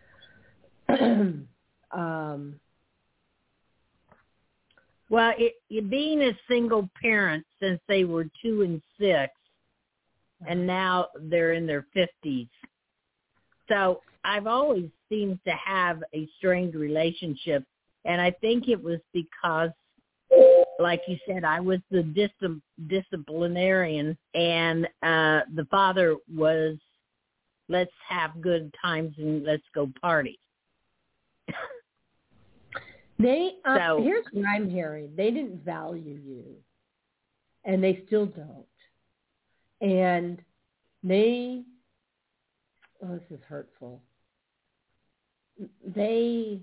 Well, being a single parent since they were 2 and 6, and now they're in their 50s. So I've always seemed to have a strained relationship, and I think it was because, like you said, I was the disciplinarian, and the father was, let's have good times and let's go party. Here's what I'm hearing. They didn't value you, and they still don't. And this is hurtful. They,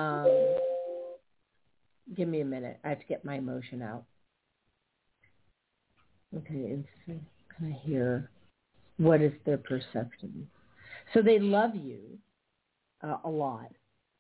give me a minute. I have to get my emotion out. Okay, and so can I hear what is their perception? So they love you a lot.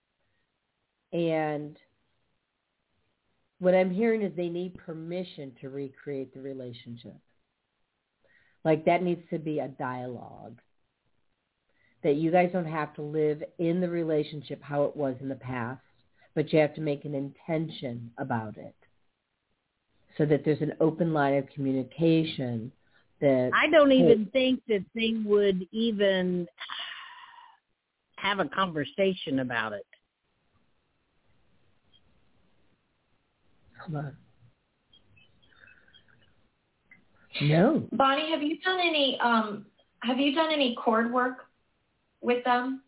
And what I'm hearing is they need permission to recreate the relationship. Like that needs to be a dialogue. That you guys don't have to live in the relationship how it was in the past, but you have to make an intention about it. So that there's an open line of communication. That I don't even think that they would even have a conversation about it. Come on. No. Bonnie, have you done any cord work with them?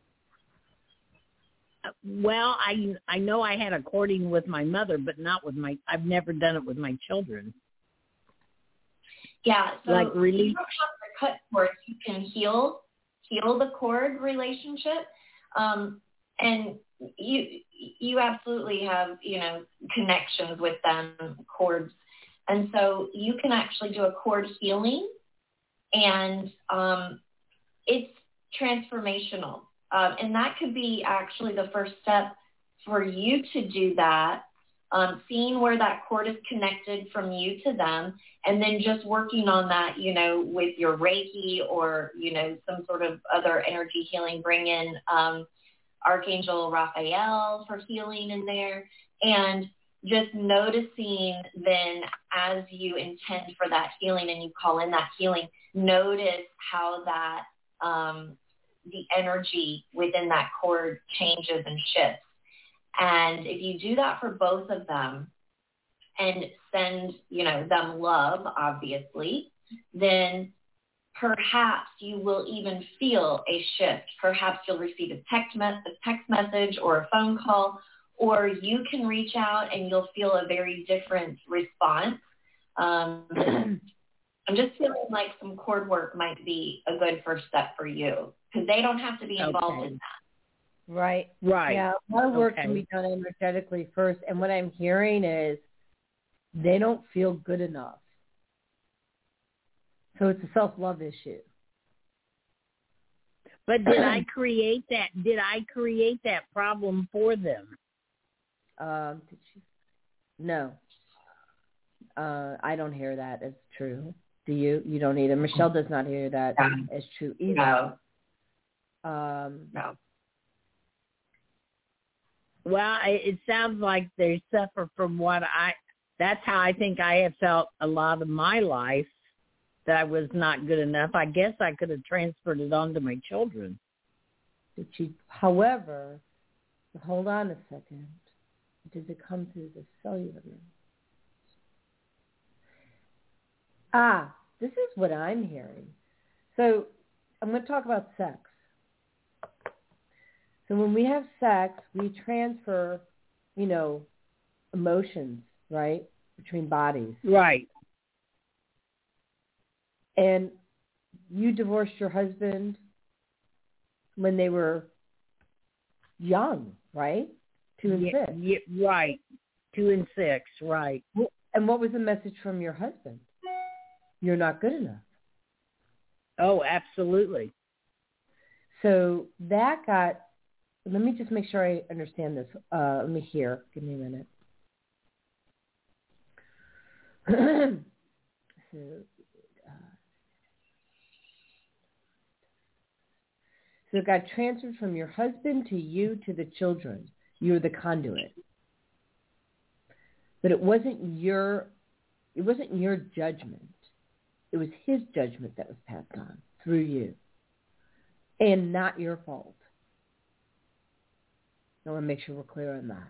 Well, I know I had a cording with my mother, but not with I've never done it with my children. Yeah, so like release. You don't have to cut cords. You can heal the cord relationship, and you absolutely have connections with them, cords, and so you can actually do a cord healing, and it's transformational, and that could be actually the first step for you to do that. Seeing where that cord is connected from you to them, and then just working on that, with your Reiki or, some sort of other energy healing. Bring in Archangel Raphael for healing in there, and just noticing then as you intend for that healing and you call in that healing, notice how that the energy within that cord changes and shifts. And if you do that for both of them and send, them love, obviously, then perhaps you will even feel a shift. Perhaps you'll receive a text message or a phone call, or you can reach out and you'll feel a very different response. I'm just feeling like some cord work might be a good first step for you, because they don't have to be involved in that. Right. Yeah, a lot of work can be done energetically first, and what I'm hearing is they don't feel good enough. So it's a self-love issue. But did I create that? Did I create that problem for them? Did she? No. I don't hear that as true. Do you? You don't either. Michelle does not hear that as true either. No. Well, it sounds like they suffer from that's how I think I have felt a lot of my life, that I was not good enough. I guess I could have transferred it on to my children. However, hold on a second. Does it come through the cellular? This is what I'm hearing. So I'm going to talk about sex. So when we have sex, we transfer, emotions, right, between bodies. Right. And you divorced your husband when they were young, right? 2 and 6. Yeah, right. 2 and 6, right. And what was the message from your husband? You're not good enough. Oh, absolutely. So that got, let me just make sure I understand this. Let me hear. Give me a minute. So it got transferred from your husband to you to the children. You're the conduit. But it wasn't your judgment. It was his judgment that was passed on through you. And not your fault. I want to make sure we're clear on that.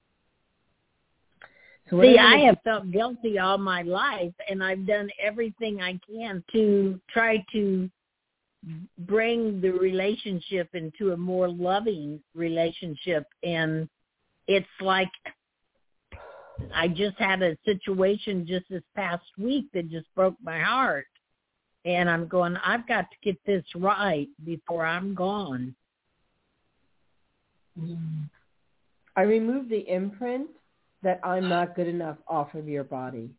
So I have felt guilty all my life, and I've done everything I can to try to bring the relationship into a more loving relationship. And it's like I just had a situation just this past week that just broke my heart. And I'm going, I've got to get this right before I'm gone. I removed the imprint that I'm not good enough off of your body.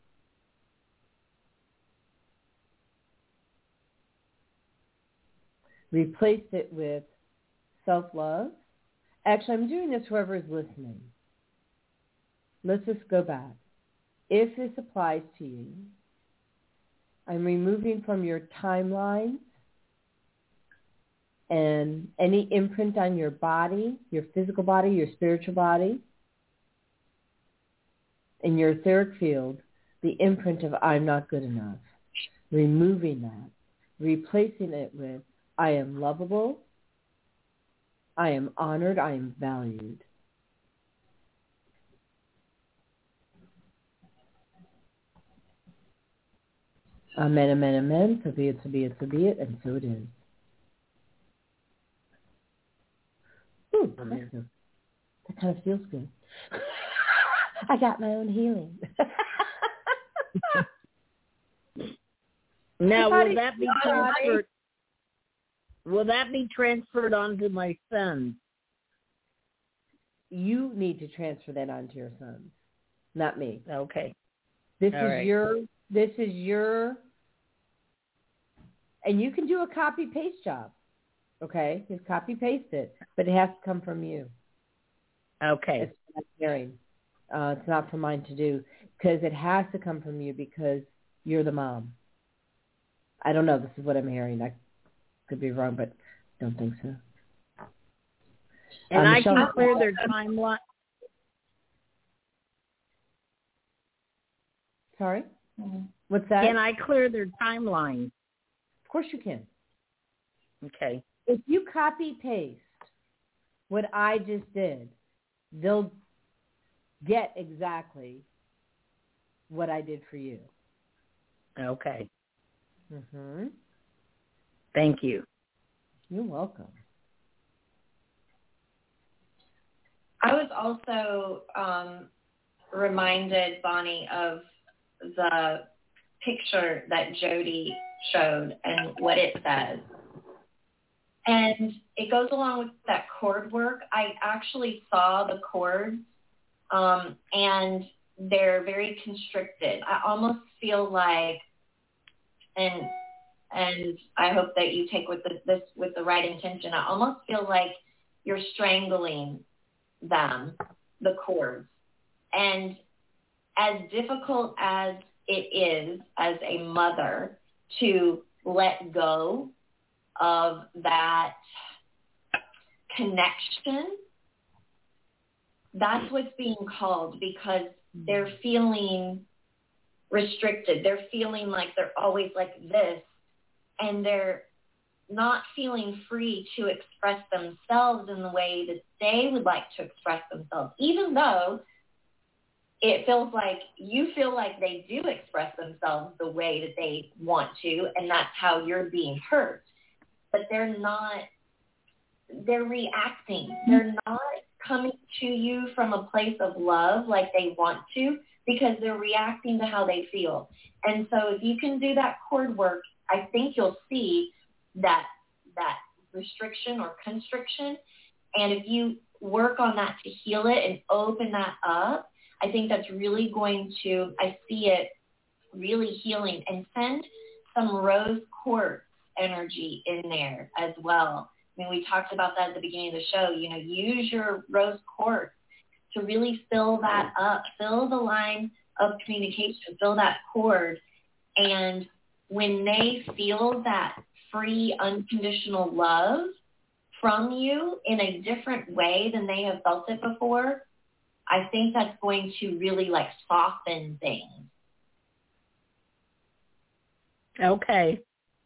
Replaced it with self-love. Actually, I'm doing this whoever is listening. Let's just go back. If this applies to you, I'm removing from your timeline and any imprint on your body, your physical body, your spiritual body, in your etheric field, the imprint of I'm not good enough. Removing that. Replacing it with I am lovable. I am honored. I am valued. Amen, amen, amen. So be it, so be it, so be it, and so it is. Ooh, that kind of feels good. I got my own healing. Now, will that be transferred? Will that be transferred onto my sons? You need to transfer that onto your sons, not me. Okay. This is your, and you can do a copy paste job. Okay, just copy paste it, but it has to come from you. Okay. It's not hearing. It's not for mine to do, because it has to come from you because you're the mom. I don't know. This is what I'm hearing. I could be wrong, but don't think so. And I can clear their timeline. Sorry? What's that? Can I clear their timeline? Of course you can. Okay. If you copy paste what I just did, they'll get exactly what I did for you. Okay. Mm-hmm. Thank you. You're welcome. I was also reminded, Bonnie, of the picture that Jody showed and what it says. And it goes along with that cord work. I actually saw the cords, and they're very constricted. I almost feel like, and I hope that you take this with the right intention, I almost feel like you're strangling them, the cords. And as difficult as it is as a mother to let go of that connection, that's what's being called, because they're feeling restricted. They're feeling like they're always like this, and they're not feeling free to express themselves in the way that they would like to express themselves, even though it feels like you feel like they do express themselves the way that they want to, and that's how you're being hurt. But they're not, they're reacting. They're not coming to you from a place of love like they want to, because they're reacting to how they feel. And so if you can do that cord work, I think you'll see that restriction or constriction. And if you work on that to heal it and open that up, I think that's really going to, I see it really healing. And send some rose quartz energy in there as well. I mean, we talked about that at the beginning of the show. You know, use your rose quartz to really fill that up, fill the line of communication, fill that cord. And when they feel that free, unconditional love from you in a different way than they have felt it before, I think that's going to really like soften things. Okay.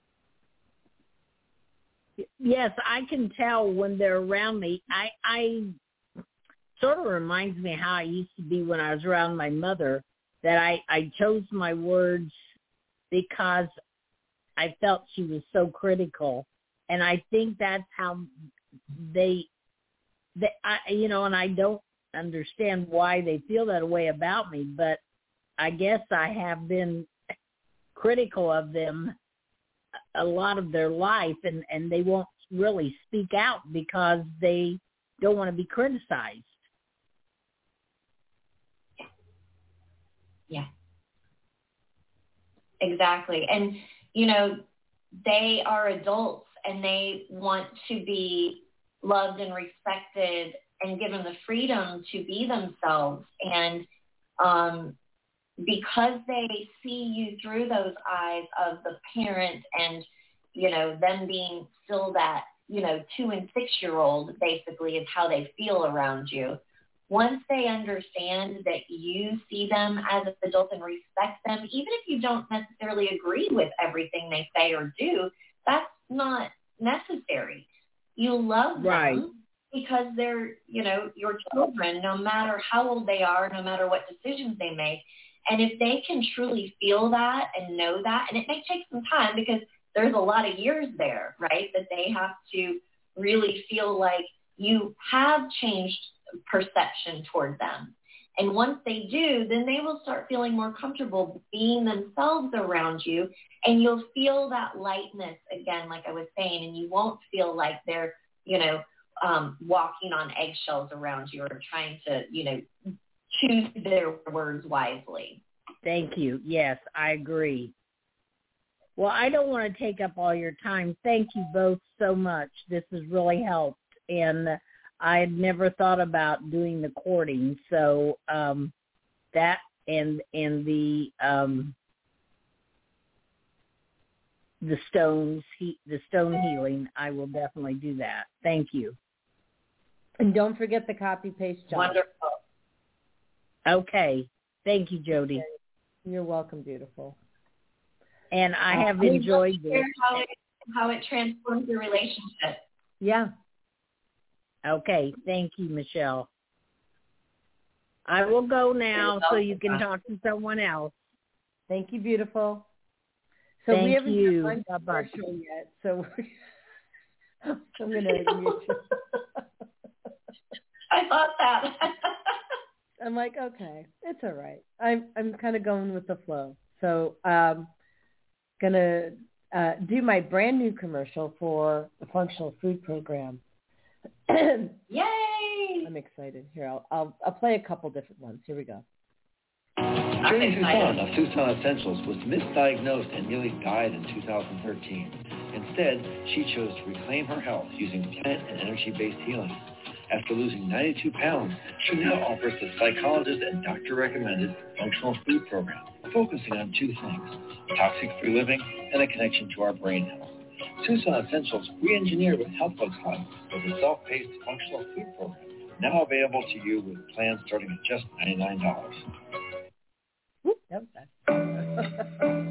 Yes, I can tell when they're around me. I sort of reminds me how I used to be when I was around my mother, that I chose my words because I felt she was so critical. And I think that's how they and I don't understand why they feel that way about me, but I guess I have been critical of them a lot of their life, and they won't really speak out because they don't want to be criticized. Yeah. Exactly. And, you know, they are adults and they want to be loved and respected and given the freedom to be themselves. And because they see you through those eyes of the parent and, you know, them being still that, you know, 2 and 6-year-old basically is how they feel around you. Once they understand that you see them as adults and respect them, even if you don't necessarily agree with everything they say or do, that's not necessary. You love them because they're, you know, your children, no matter how old they are, no matter what decisions they make. And if they can truly feel that and know that, and it may take some time because there's a lot of years there, right, that they have to really feel like you have changed perception toward them. And once they do, then they will start feeling more comfortable being themselves around you, and you'll feel that lightness again, like I was saying, and you won't feel like they're, you know, walking on eggshells around you or trying to, you know, choose their words wisely. Thank you. Yes, I agree. Well, I don't want to take up all your time. Thank you both so much. This has really helped. And I had never thought about doing the courting. So that and the stone healing, I will definitely do that. Thank you. And don't forget the copy paste job. Wonderful. Okay. Thank you, Jody. You're welcome, beautiful. And I have enjoyed this. How it transforms your relationship. Yeah. Okay. Thank you, Michelle. I will go now so you can talk to someone else. Thank you, beautiful. So Thank we haven't you. done my commercial yet, so I'm going to mute you. I thought that. I'm like, okay, it's all right. I'm kind of going with the flow. So gonna do my brand new commercial for the functional food program. Yay! I'm excited. Here, I'll play a couple different ones. Here we go. Julie Toussaint of Toussaint Essentials was misdiagnosed and nearly died in 2013. Instead, she chose to reclaim her health using plant and energy-based healing. After losing 92 pounds, she now offers the psychologist and doctor-recommended functional food program, focusing on two things: toxic-free living and a connection to our brain health. Toussaint Essentials re-engineered with HealthBugs Hub was a self-paced functional food program, now available to you with plans starting at just $99. That was bad.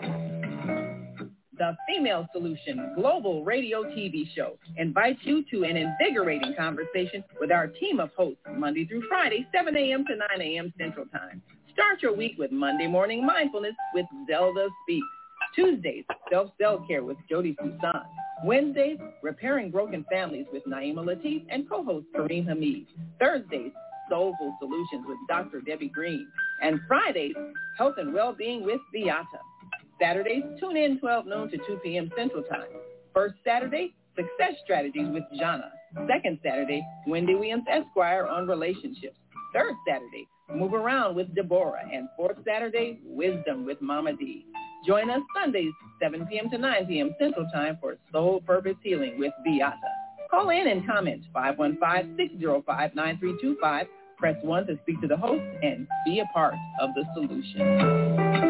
The Female Solution Global Radio TV Show invites you to an invigorating conversation with our team of hosts Monday through Friday, 7 a.m. to 9 a.m. Central Time. Start your week with Monday Morning Mindfulness with Zelda Speaks. Tuesdays, Self-Care with Jody Toussaint. Wednesdays, Repairing Broken Families with Naima Latif and co-host Kareem Hamid. Thursdays, Soulful Solutions with Dr. Debbie Green. And Fridays, Health and Wellbeing with Beata. Saturdays, tune in 12 noon to 2 p.m. Central Time. First Saturday, Success Strategies with Jana. Second Saturday, Wendy Williams Esquire on relationships. Third Saturday, Move Around with Deborah. And fourth Saturday, Wisdom with Mama D. Join us Sundays, 7 p.m. to 9 p.m. Central Time for Soul Purpose Healing with Beata. Call in and comment 515-605-9325. Press 1 to speak to the host and be a part of the solution.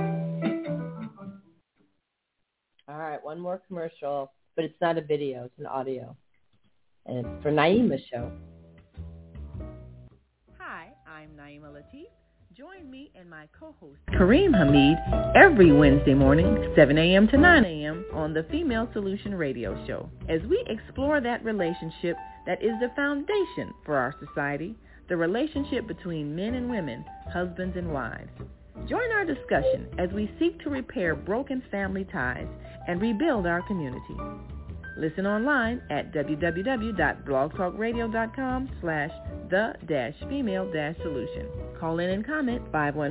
All right, one more commercial, but it's not a video, it's an audio. And it's for Naima's show. Hi, I'm Naima Latif. Join me and my co-host Kareem Hamid every Wednesday morning, 7 a.m. to 9 a.m. on the Female Solution Radio Show as we explore that relationship that is the foundation for our society, the relationship between men and women, husbands and wives. Join our discussion as we seek to repair broken family ties and rebuild our community. Listen online at www.blogtalkradio.com/the-female-solution. Call in and comment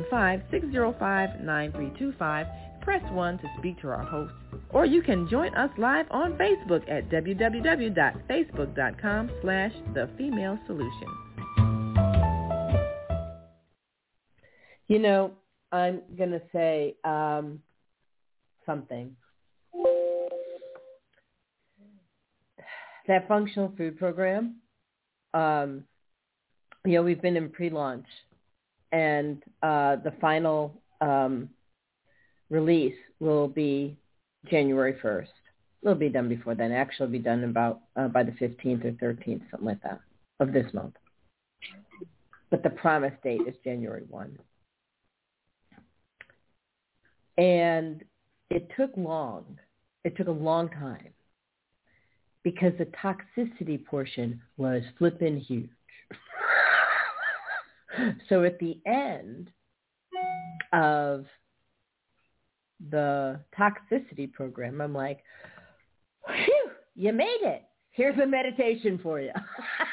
515-605-9325. Press 1 to speak to our host. Or you can join us live on Facebook at www.facebook.com/the-female-solution. You know, I'm going to say something. That functional food program, we've been in pre-launch, and the final release will be January 1st. It'll be done before then. Actually, it'll be done about by the 15th or 13th, something like that, of this month. But the promise date is January 1. And it took long. It took a long time because the toxicity portion was flippin' huge. So at the end of the toxicity program, I'm like, phew, you made it. Here's a meditation for you.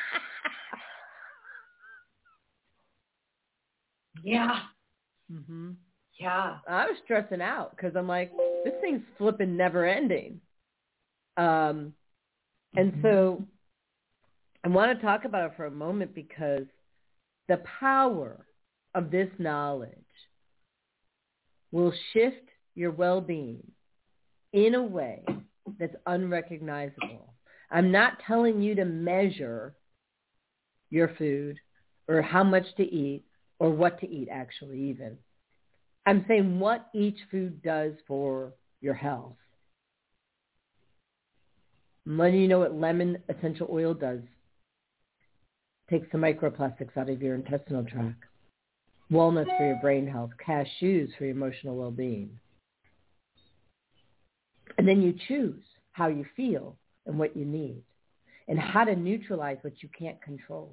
Yeah. Mm-hmm. Yeah. I was stressing out because I'm like, this thing's flipping never ending. And so I want to talk about it for a moment because the power of this knowledge will shift your well-being in a way that's unrecognizable. I'm not telling you to measure your food or how much to eat or what to eat, actually, even. I'm saying what each food does for your health. And letting you know what lemon essential oil does. Takes the microplastics out of your intestinal tract. Walnuts for your brain health. Cashews for your emotional well-being. And then you choose how you feel and what you need and how to neutralize what you can't control.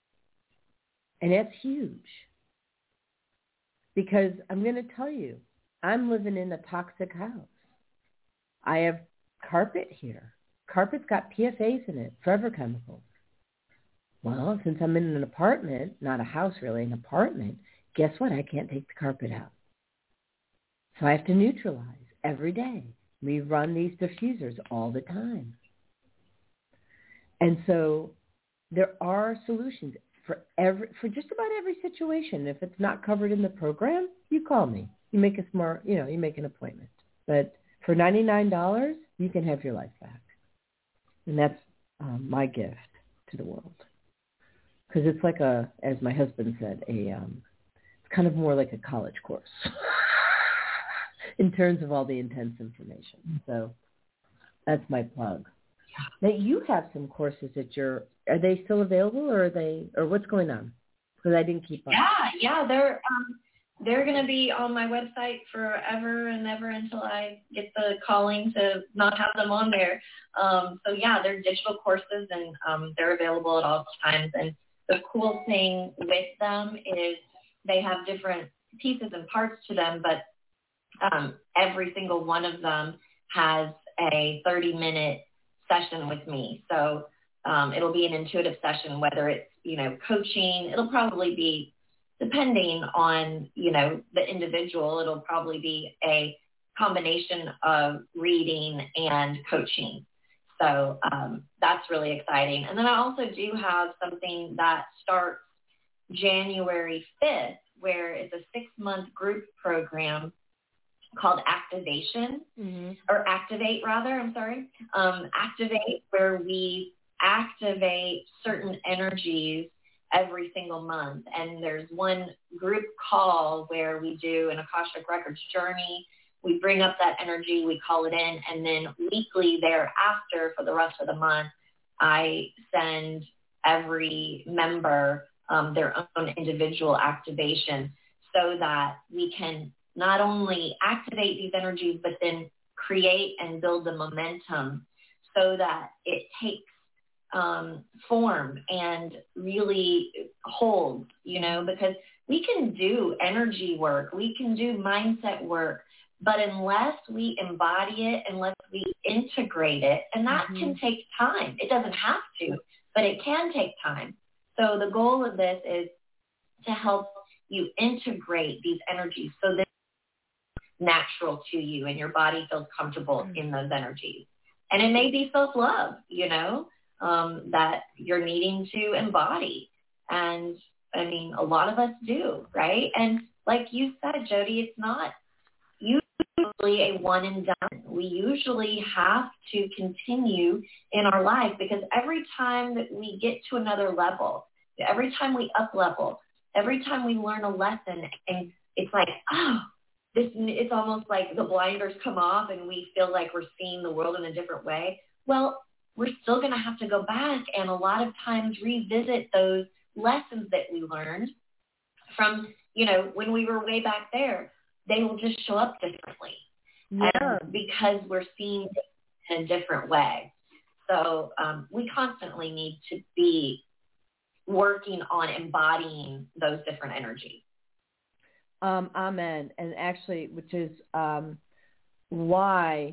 And that's huge. Because I'm going to tell you, I'm living in a toxic house. I have carpet here. Carpet's got PFAS in it, forever chemicals. Well, since I'm in an apartment, not a house really, an apartment, guess what? I can't take the carpet out. So I have to neutralize every day. We run these diffusers all the time. And so there are solutions for just about every situation. If it's not covered in the program, you call me. You make you make an appointment. But for $99, you can have your life back. And that's my gift to the world. Because it's like as my husband said, it's kind of more like a college course in terms of all the intense information. So that's my plug. Now you have some courses are they still available, or what's going on? Because I didn't keep up. Yeah, they're going to be on my website forever and ever until I get the calling to not have them on there. So yeah, they're digital courses, and they're available at all times. And the cool thing with them is they have different pieces and parts to them, but every single one of them has a 30-minute session with me. So it'll be an intuitive session, whether it's, coaching. It'll probably be, depending on, the individual, it'll probably be a combination of reading and coaching. So that's really exciting. And then I also do have something that starts January 5th, where it's a 6-month group program called Activation, or Activate rather, I'm sorry. Activate, where we activate certain energies every single month. And there's one group call where we do an Akashic Records journey. We bring up that energy, we call it in, and then weekly thereafter for the rest of the month, I send every member their own individual activation so that we can not only activate these energies, but then create and build the momentum so that it takes form and really holds, because we can do energy work, we can do mindset work, but unless we embody it, unless we integrate it, and that can take time. It doesn't have to, but it can take time. So the goal of this is to help you integrate these energies so that it's natural to you and your body feels comfortable in those energies. And it may be self-love, that you're needing to embody. And I mean, a lot of us do, right? And like you said, Jody, it's not usually a one and done. We usually have to continue in our life, because every time that we get to another level, every time we up level, every time we learn a lesson, and it's like, it's almost like the blinders come off and we feel like we're seeing the world in a different way. Well, we're still going to have to go back and a lot of times revisit those lessons that we learned from, when we were way back there. They will just show up differently. Yeah. And because we're seeing it in a different way. So we constantly need to be working on embodying those different energies. Amen. And actually, which is why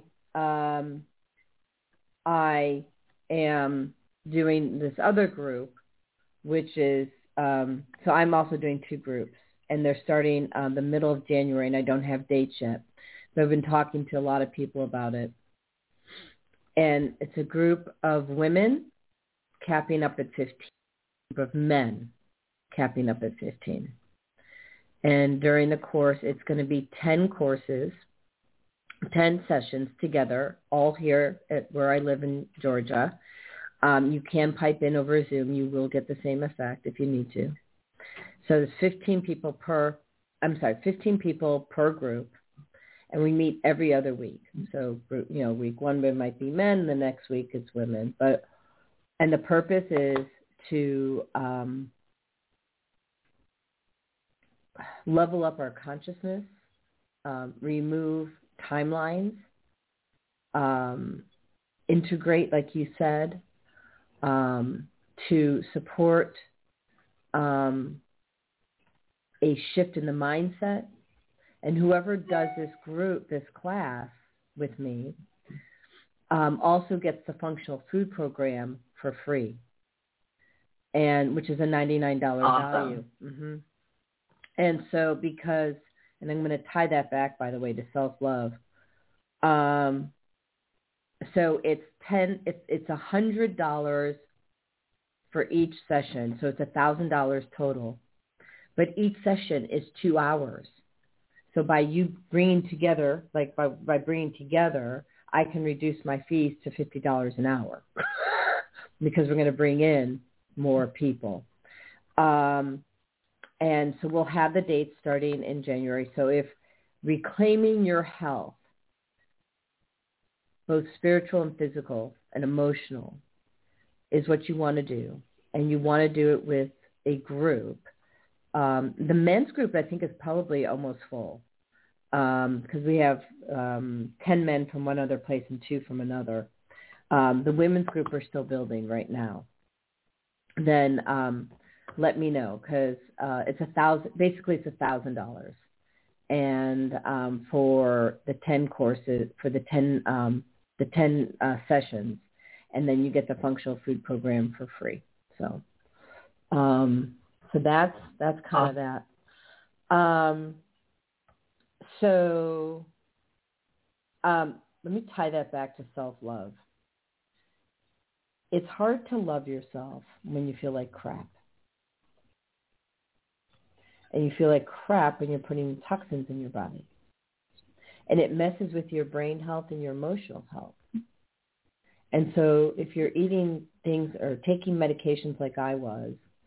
I am doing this other group, which is, so I'm also doing 2 groups, and they're starting the middle of January, and I don't have dates yet. But I've been talking to a lot of people about it. And it's a group of women capping up at 15, a group of men capping up at 15. And during the course, it's going to be 10 courses, 10 sessions together, all here at where I live in Georgia. You can pipe in over Zoom. You will get the same effect if you need to. So there's 15 people per group, and we meet every other week. So, week 1 it might be men, the next week it's women. And the purpose is to level up our consciousness, remove timelines, integrate, like you said, to support a shift in the mindset And whoever does this class with me, also gets the functional food program for free, and which is a $99 value. Mm-hmm. And so and I'm going to tie that back, by the way, to self-love. So it's $100 for each session. So it's $1,000 total, but each session is 2 hours. So by you bringing together, by bringing together, I can reduce my fees to $50 an hour because we're going to bring in more people. And so we'll have the dates starting in January. So if reclaiming your health, both spiritual and physical and emotional, is what you want to do, and you want to do it with a group, the men's group I think is probably almost full. Because we have 10 men from one other place and 2 from another. The women's group are still building right now. Then let me know, because it's $1,000, and for the 10 courses, for the 10 sessions, and then you get the functional food program for free. So that's kind of that. So let me tie that back to self-love. It's hard to love yourself when you feel like crap. And you feel like crap when you're putting toxins in your body. And it messes with your brain health and your emotional health. And so if you're eating things or taking medications like I was,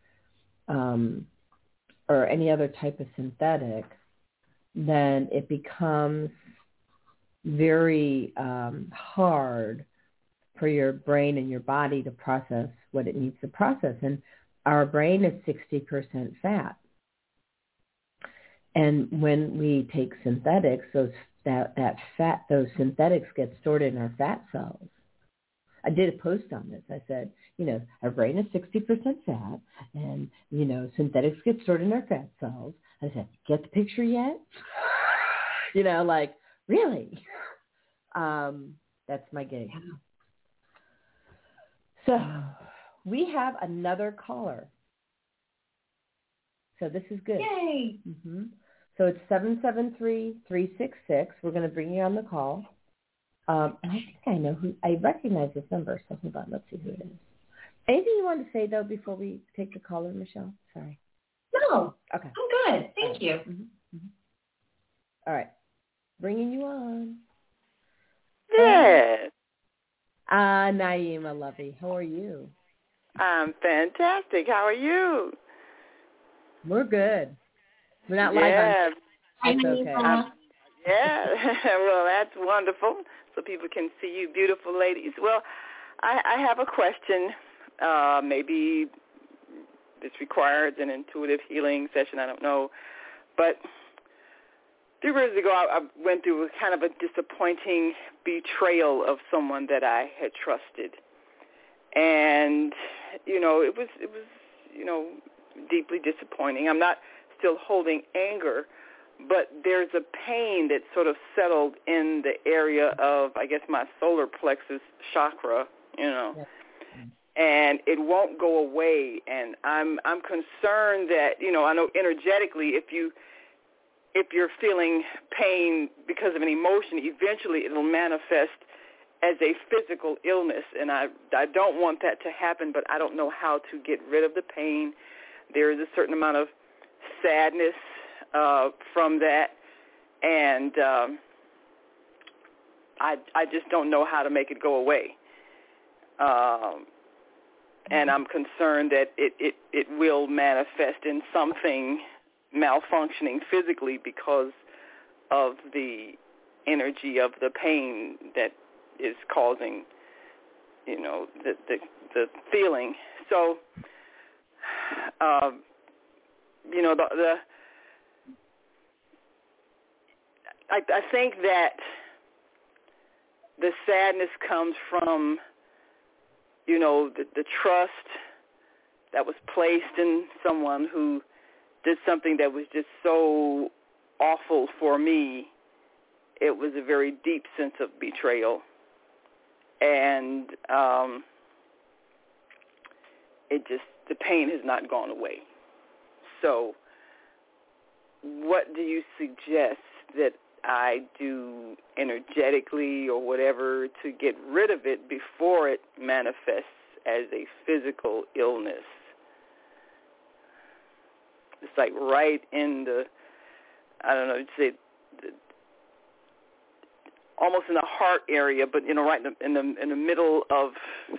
or any other type of synthetic, then it becomes very hard for your brain and your body to process what it needs to process. And our brain is 60% fat. And when we take synthetics, those synthetics get stored in our fat cells. I did a post on this. I said, our brain is 60% fat, and, synthetics get stored in our fat cells. I said, get the picture yet? Really? That's my gig. So we have another caller. So this is good. Yay! Mm-hmm. So it's 773-366. We're going to bring you on the call. And I think I recognize this number, so hold on, let's see who it is. Anything you want to say, though, before we take the caller, Michelle? Sorry. No. Okay. I'm good. Thank you. Mm-hmm. Mm-hmm. All right. Bringing you on. Yes. Naima, lovey. How are you? I'm fantastic. How are you? We're good. We're not live on. That's okay. Yeah. Well, that's wonderful. So people can see you beautiful ladies. Well, I have a question. Maybe this requires an intuitive healing session. I don't know. But 3 years ago, I went through kind of a disappointing betrayal of someone that I had trusted. And, it was deeply disappointing. I'm not still holding anger, but there's a pain that sort of settled in the area of, I guess, my solar plexus chakra, Yes. And it won't go away. And I'm concerned that, I know energetically if you're feeling pain because of an emotion, eventually it'll manifest as a physical illness. And I don't want that to happen, but I don't know how to get rid of the pain. There is a certain amount of sadness from that, and I just don't know how to make it go away. And I'm concerned that it will manifest in something malfunctioning physically because of the energy of the pain that is causing, the feeling. So, I think that the sadness comes from, the trust that was placed in someone who did something that was just so awful for me. It was a very deep sense of betrayal. And the pain has not gone away. So what do you suggest that I do energetically or whatever to get rid of it before it manifests as a physical illness? It's like right in the, I don't know, say almost in the heart area, but right in the middle of,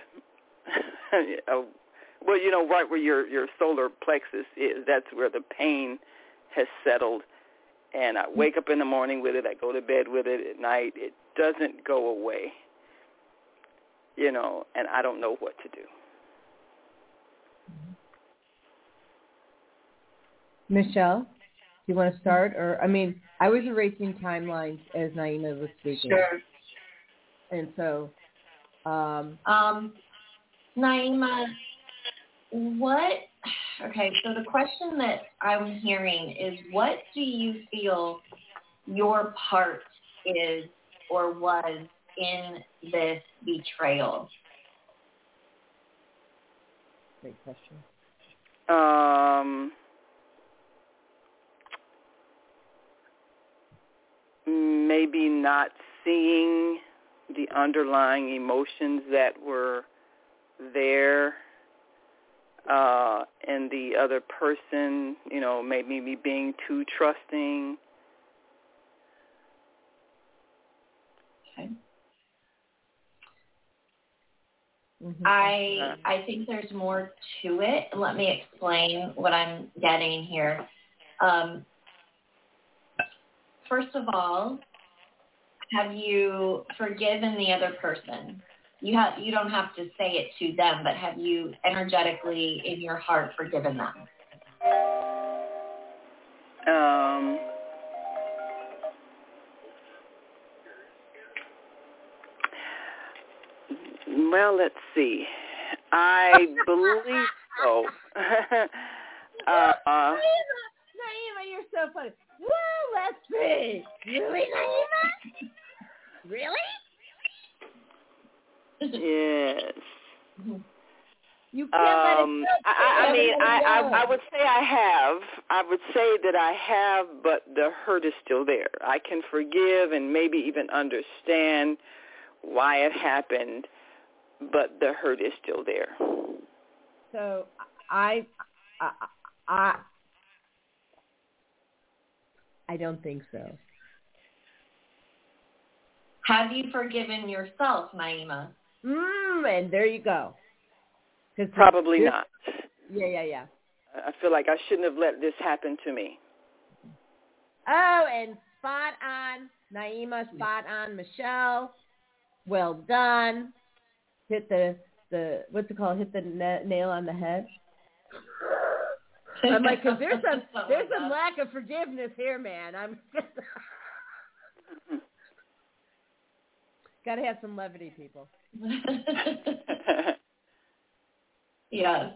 right where your solar plexus is. That's where the pain has settled. And I wake up in the morning with it. I go to bed with it at night. It doesn't go away, and I don't know what to do. Michelle, do you want to start? Or, I was erasing timelines as Naima was speaking. Sure. And so, Naima, so the question that I'm hearing is, what do you feel your part is or was in this betrayal? Great question. Maybe not seeing the underlying emotions that were there and the other person, maybe me being too trusting. Okay. Mm-hmm. I think there's more to it. Let me explain what I'm getting here. First of all, have you forgiven the other person? You don't have to say it to them, but have you energetically in your heart forgiven them? Well, let's see. I believe so. Naima, you're so funny. Well, let's see. Really, Naima? Really? Yes. You can't let it go. I would say I have. I would say that I have, but the hurt is still there. I can forgive and maybe even understand why it happened, but the hurt is still there. So I don't think so. Have you forgiven yourself, Naima? And there you go. Probably not. Yeah. I feel like I shouldn't have let this happen to me. Oh, and spot on, Naima, spot on, Michelle. Well done. Hit the what's it called? Hit the nail on the head. I'm like, because there's some lack of forgiveness here, man. I'm got to have some levity, people. Yes.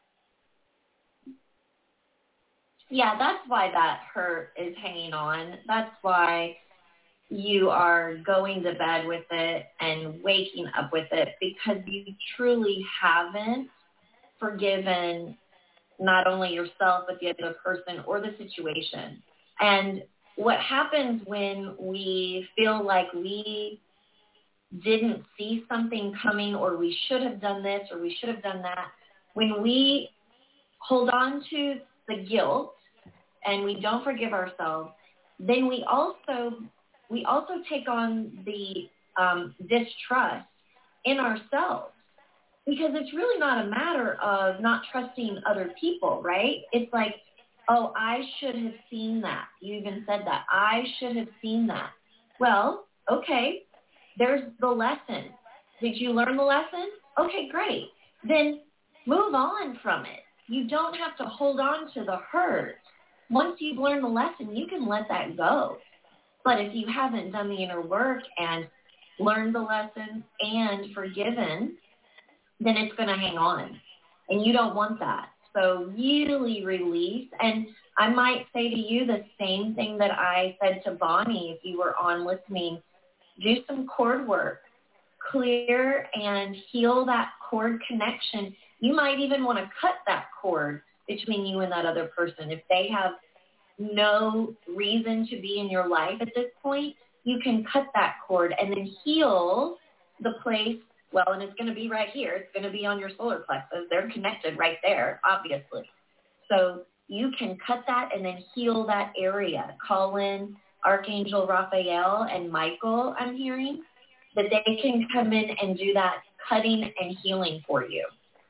Yeah, that's why that hurt is hanging on. That's why you are going to bed with it and waking up with it, because you truly haven't forgiven not only yourself but the other person or the situation. And what happens when we feel like we didn't see something coming, or we should have done this or we should have done that, when we hold on to the guilt and we don't forgive ourselves, then we also take on the distrust in ourselves, because it's really not a matter of not trusting other people, right? It's like, oh, I should have seen that. You even said that. I should have seen that. Well, okay, there's the lesson. Did you learn the lesson? Okay, great. Then move on from it. You don't have to hold on to the hurt. Once you've learned the lesson, you can let that go. But if you haven't done the inner work and learned the lesson and forgiven, then it's going to hang on. And you don't want that. also really release. And I might say to you the same thing that I said to Bonnie if you were on listening. Do some cord work. Clear and heal that cord connection. You might even want to cut that cord between you and that other person. If they have no reason to be in your life at this point, you can cut that cord and then heal the place. Well, and it's going to be right here. It's going to be on your solar plexus. They're connected right there, obviously. So you can cut that and then heal that area. Call in Archangel Raphael and Michael, I'm hearing, that they can come in and do that cutting and healing for you.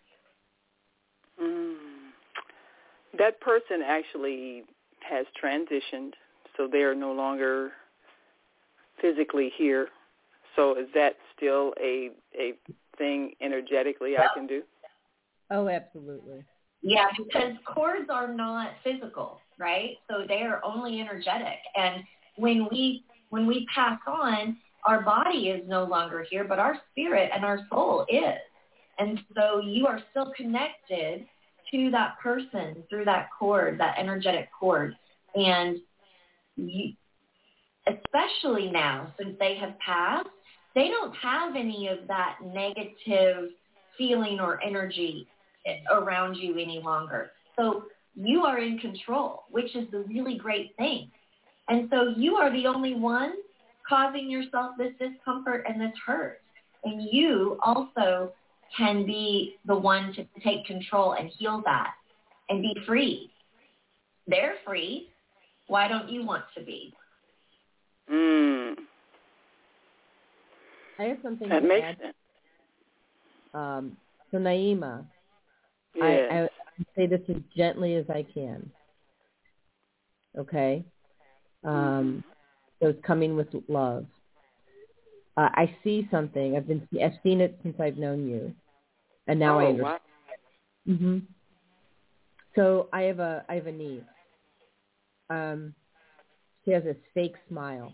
That person actually has transitioned, so they are no longer physically here. So is that still a thing energetically I can do? Oh, absolutely. Yeah, because cords are not physical, right? So they are only energetic. And when we pass on, our body is no longer here, but our spirit and our soul is. And so you are still connected to that person through that cord, that energetic cord. And you, especially now, since they have passed, they don't have any of that negative feeling or energy around you any longer. So you are in control, which is the really great thing. And so you are the only one causing yourself this discomfort and this hurt. And you also can be the one to take control and heal that and be free. They're free. Why don't you want to be? I have something that to makes add. Sense. So Naima, yes. I say this as gently as I can. Okay? So it's coming with love. I see something. I've seen it since I've known you, and now I understand. Wow. Mm-hmm. So I have a niece. She has this fake smile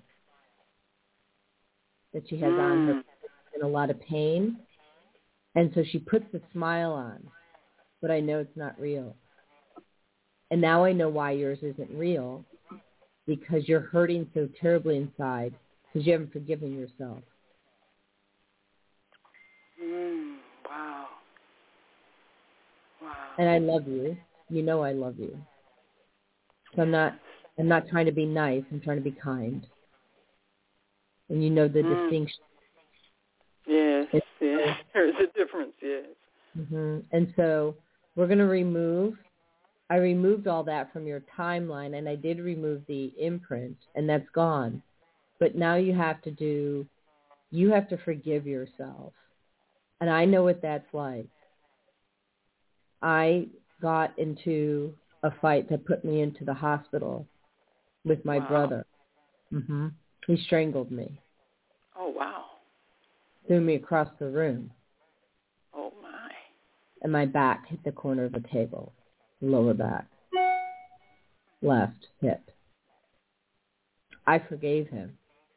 that she has on her in a lot of pain, and so she puts the smile on, but I know it's not real. And now I know why yours isn't real, because you're hurting so terribly inside because you haven't forgiven yourself. Wow. And I love you. You know I love you. So I'm not trying to be nice. I'm trying to be kind. And you know the distinction. Yes. Yeah. There's a difference. Yes. Mm-hmm. And so we're going to I removed all that from your timeline, and I did remove the imprint, and that's gone. But now you have to forgive yourself. And I know what that's like. I got into a fight that put me into the hospital with my brother. Mm-hmm. He strangled me. Oh, wow. Threw me across the room. Oh, my. And my back hit the corner of a table. Lower back. Left hip. I forgave him.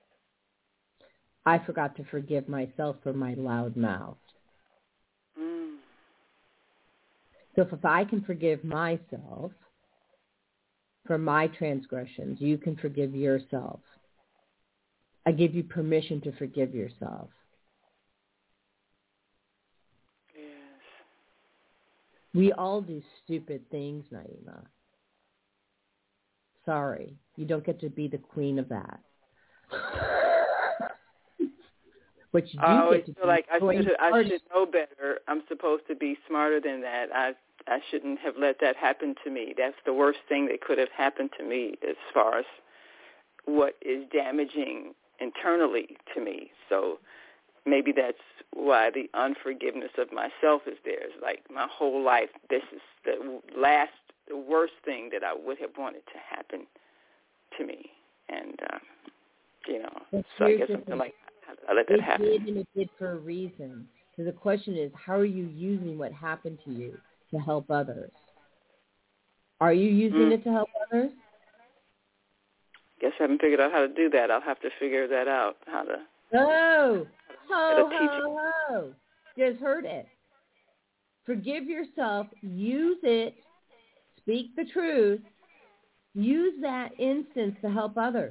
I forgot to forgive myself for my loud mouth. So if I can forgive myself for my transgressions, you can forgive yourself. I give you permission to forgive yourself. Yes. We all do stupid things, Naima. Sorry, you don't get to be the queen of that. What you do I always get to feel like I should know better. I'm supposed to be smarter than that. I shouldn't have let that happen to me. That's the worst thing that could have happened to me as far as what is damaging internally to me. So maybe that's why the unforgiveness of myself is there. It's like my whole life, this is the worst thing that I would have wanted to happen to me. And, so I guess something like I let that happen. It did, and it did for a reason. So the question is, how are you using what happened to you to help others? Are you using it to help others? Guess I haven't figured out how to do that. I'll have to figure that out, how to... Ho. Just heard it. Forgive yourself. Use it speak the truth, use that instance to help others.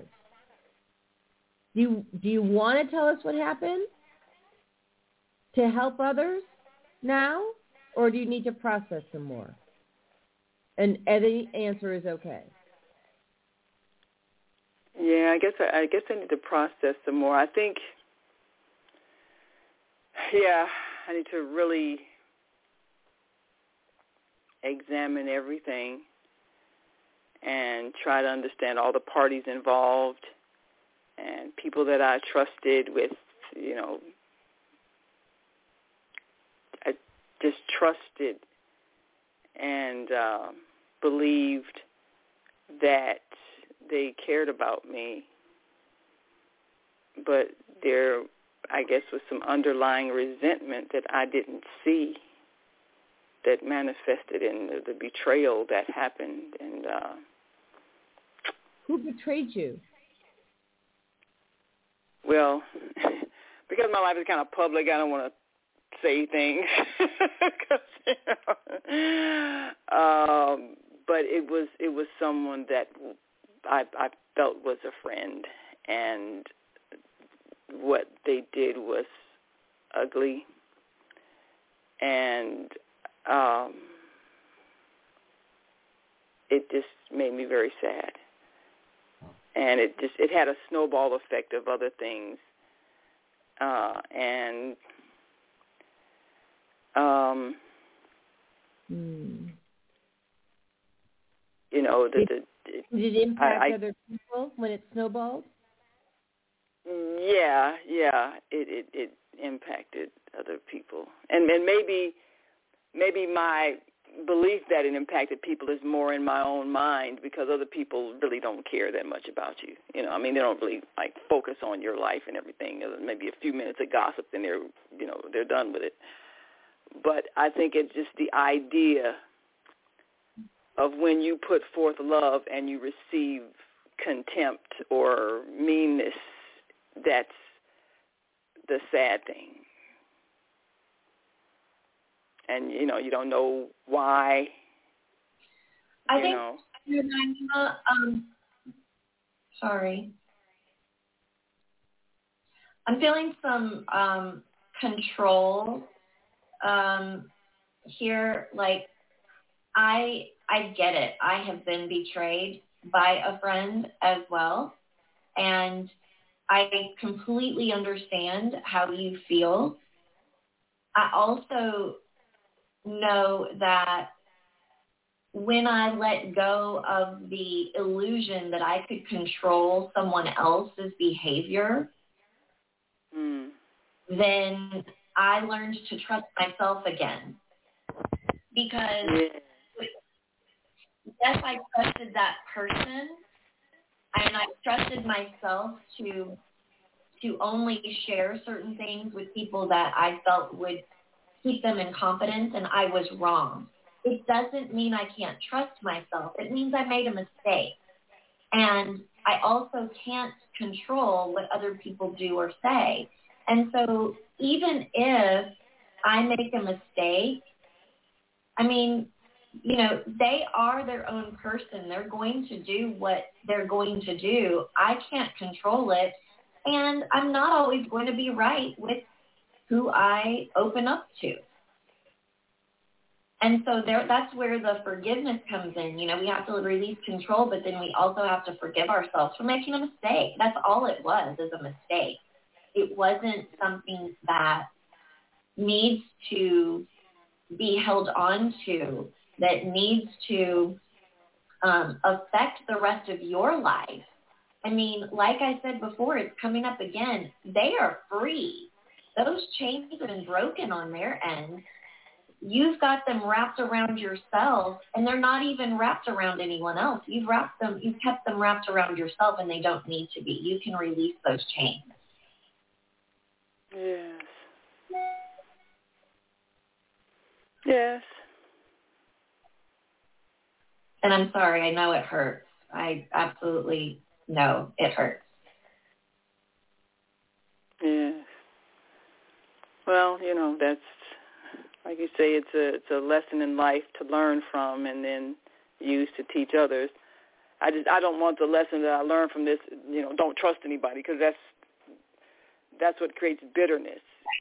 Do you want to tell us what happened to help others now, or do you need to process some more? And any answer is okay. Yeah, I guess I need to process some more. I think, I need to really examine everything and try to understand all the parties involved and people that I trusted with, I just trusted and believed that they cared about me. But there, I guess, was some underlying resentment that I didn't see that manifested in the betrayal that happened. And who betrayed you? Well, because my life is kind of public, I don't want to say things. But it was someone that I felt was a friend, and what they did was ugly, and it just made me very sad. And it had a snowball effect of other things, Did it impact other people when it snowballed? Yeah, it impacted other people, and maybe my belief that it impacted people is more in my own mind, because other people really don't care that much about you. They don't really focus on your life and everything. Maybe a few minutes of gossip and they're done with it. But I think it's just the idea of when you put forth love and you receive contempt or meanness, that's the sad thing. And, you don't know why. I think, sorry. I'm feeling some control here. I get it. I have been betrayed by a friend as well. And I completely understand how you feel. I also know that when I let go of the illusion that I could control someone else's behavior, then I learned to trust myself again. Because yes, I trusted that person, and I trusted myself to only share certain things with people that I felt would keep them in confidence, and I was wrong. It doesn't mean I can't trust myself. It means I made a mistake. And I also can't control what other people do or say. And so even if I make a mistake, they are their own person. They're going to do what they're going to do. I can't control it. And I'm not always going to be right with who I open up to. And so that's where the forgiveness comes in. We have to release control, but then we also have to forgive ourselves for making a mistake. That's all it was, is a mistake. It wasn't something that needs to be held on to, that needs to affect the rest of your life. Like I said before, it's coming up again. They are free. Those chains have been broken on their end. You've got them wrapped around yourself, and they're not even wrapped around anyone else. You've kept them wrapped around yourself, and they don't need to be. You can release those chains. Yes. Yes. And I'm sorry, I know it hurts. I absolutely know it hurts. Yes. Well, that's, like you say, it's a lesson in life to learn from, and then use to teach others. I don't want the lesson that I learned from this, don't trust anybody, because that's what creates bitterness.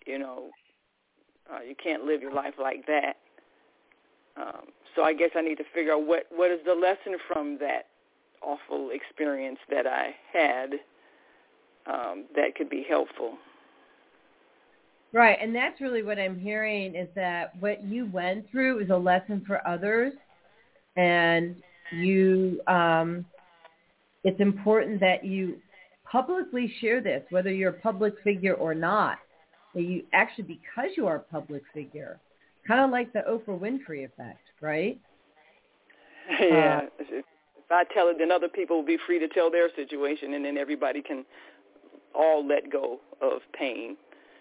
You can't live your life like that. So I guess I need to figure out what is the lesson from that awful experience that I had that could be helpful. Right, and that's really what I'm hearing, is that what you went through is a lesson for others, and you, it's important that you publicly share this, whether you're a public figure or not. That you actually, because you are a public figure, kind of like the Oprah Winfrey effect, right? Yeah. If I tell it, then other people will be free to tell their situation, and then everybody can all let go of pain.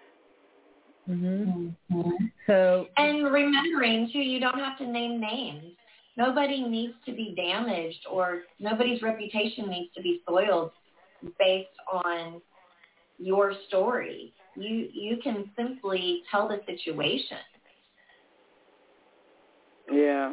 Mm-hmm. So, and remembering too, you don't have to name names. Nobody needs to be damaged, or nobody's reputation needs to be soiled based on your story. You can simply tell the situation. Yeah.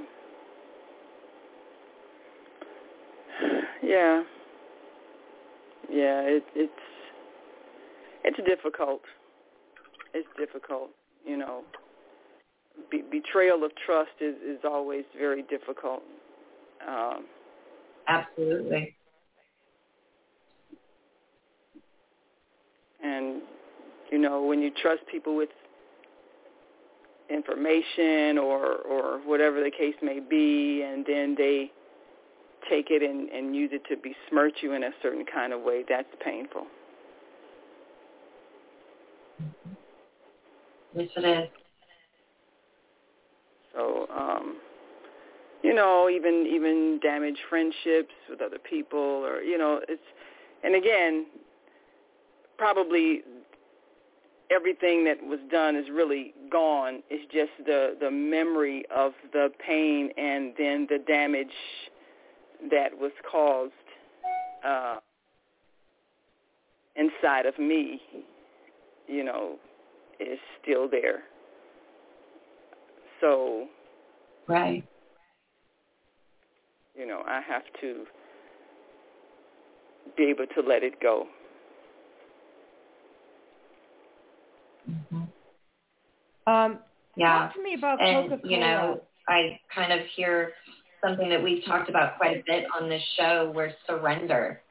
Yeah. Yeah. It's difficult. It's difficult, Betrayal of trust is always very difficult. Absolutely. And, when you trust people with information or whatever the case may be, and then they take it and use it to besmirch you in a certain kind of way, that's painful. Yes, it is. So, even damaged friendships with other people, or, and again, probably everything that was done is really gone. It's just the memory of the pain and then the damage that was caused inside of me, is still there. So, right. I have to be able to let it go. yeah. Talk to me about Coca-Cola. I kind of hear something that we've talked about quite a bit on this show, where surrender.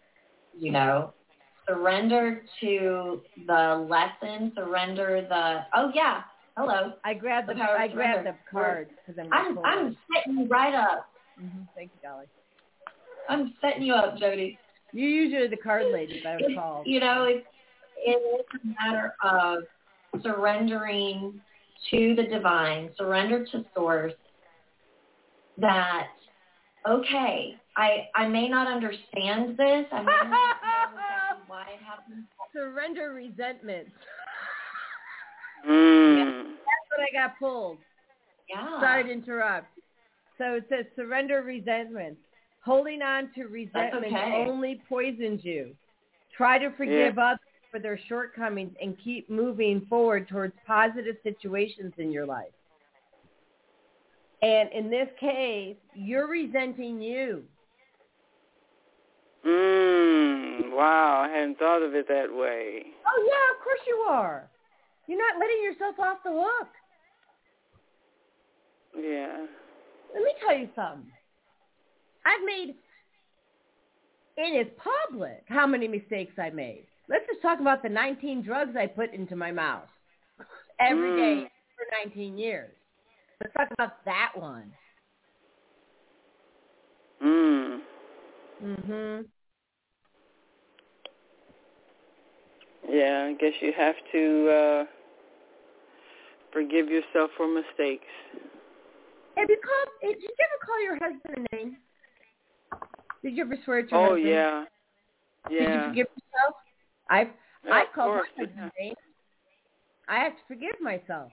Surrender to the lesson. Surrender the. Oh yeah. Hello. I grabbed the card because I'm setting you right up. Mm-hmm. Thank you, Dolly. I'm setting you up, Jody. You're usually the card lady, but I was called. It is a matter of surrendering to the divine, surrender to source, that, okay, I may not understand this. I may not understand why it happened. Surrender resentment. That's what I got pulled. Yeah. Sorry to interrupt. So it says surrender resentment. Holding on to resentment only poisons you. Try to forgive others for their shortcomings and keep moving forward towards positive situations in your life. And in this case, you're resenting you. Wow, I hadn't thought of it that way. Oh, yeah, of course you are. You're not letting yourself off the hook. Yeah. Let me tell you something. It is public how many mistakes I made. Let's just talk about the 19 drugs I put into my mouth every day for 19 years. Let's talk about that one. Yeah, I guess you have to forgive yourself for mistakes. Did you ever call your husband a name? Did you ever swear at your husband? Oh, yeah. Did you forgive yourself? I called my husband a name. I have to forgive myself.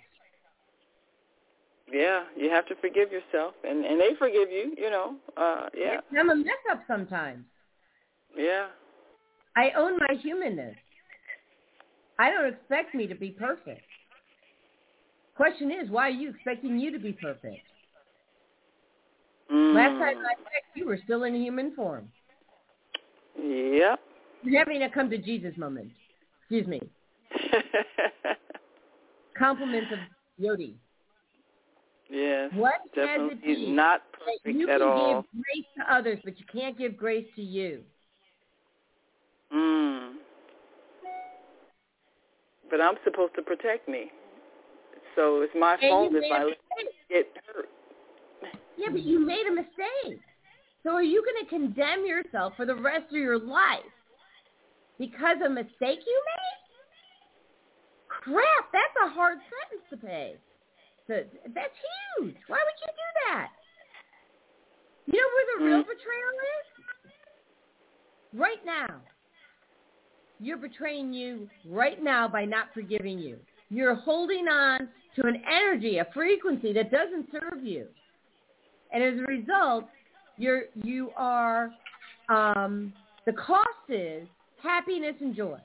Yeah, you have to forgive yourself, and they forgive you, yeah. I'm a mess up sometimes. Yeah. I own my humanness. I don't expect me to be perfect. Question is, why are you expecting you to be perfect? Last time I checked, you were still in human form. Yep. You're having a come to Jesus moment. Excuse me. Compliments of Yodi. Yes. What definitely has it be not perfect you at can all. give grace to others, but you can't give grace to you? But I'm supposed to protect me. So it's my fault if I get hurt. Yeah, but you made a mistake. So are you going to condemn yourself for the rest of your life because of a mistake you made? Crap, that's a hard sentence to pay. So that's huge. Why would you do that? You know where the real betrayal is? Right now. You're betraying you right now by not forgiving you. You're holding on to an energy, a frequency that doesn't serve you. And as a result, you are, the cost is happiness and joy.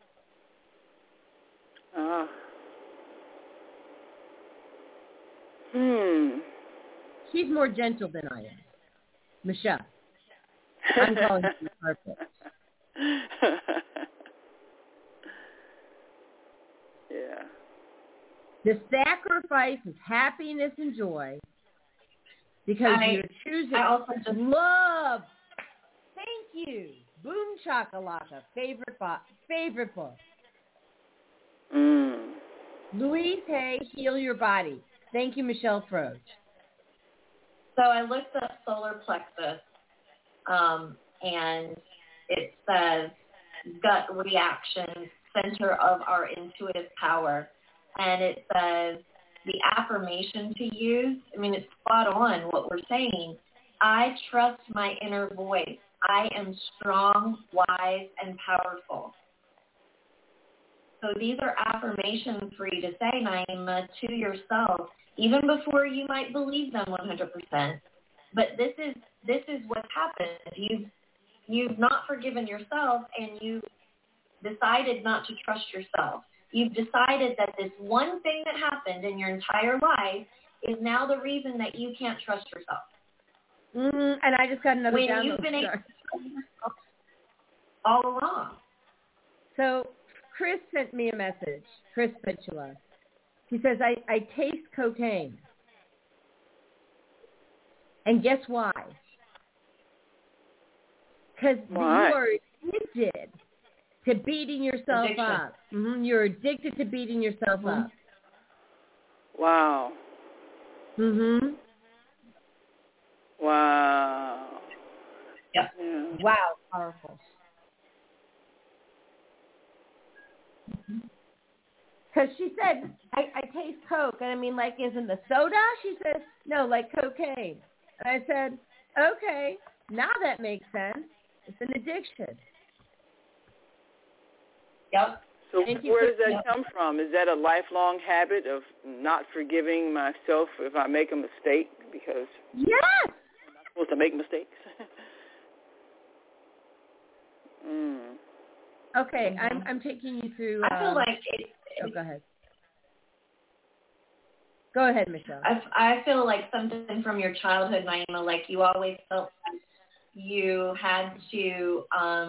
She's more gentle than I am. Michelle. I'm calling you perfect. Yeah. The sacrifice is happiness and joy because you're choosing love. Thank you. Boom Chakalaka. Favorite book. Louise Hay, Heal Your Body. Thank you, Michelle Froge. So I looked up solar plexus, and it says gut reaction, center of our intuitive power. And it says the affirmation to use, I mean, it's spot on what we're saying. I trust my inner voice. I am strong, wise, and powerful. So these are affirmations for you to say, Naima, to yourself, even before you might believe them 100%. But this is what happened. You've not forgiven yourself, and you've decided not to trust yourself. You've decided that this one thing that happened in your entire life is now the reason that you can't trust yourself. And I just got another download. When you've been able to trust yourself all along. So Chris sent me a message, Chris Pitula. He says, I taste cocaine. And guess why? Because you are addicted to beating yourself up. You're addicted to beating yourself up. Wow. Wow. Yep. Yeah. Wow, powerful. Because she said, I taste Coke. And I mean, like, isn't the soda? She said, no, like cocaine. And I said, okay, now that makes sense. It's an addiction. Yep. So where does that come from? Is that a lifelong habit of not forgiving myself if I make a mistake? Because yes, I'm not supposed to make mistakes. Okay, I'm taking you through. I feel like go ahead. Go ahead, Michelle. I feel like something from your childhood, Naima, like you always felt like you had to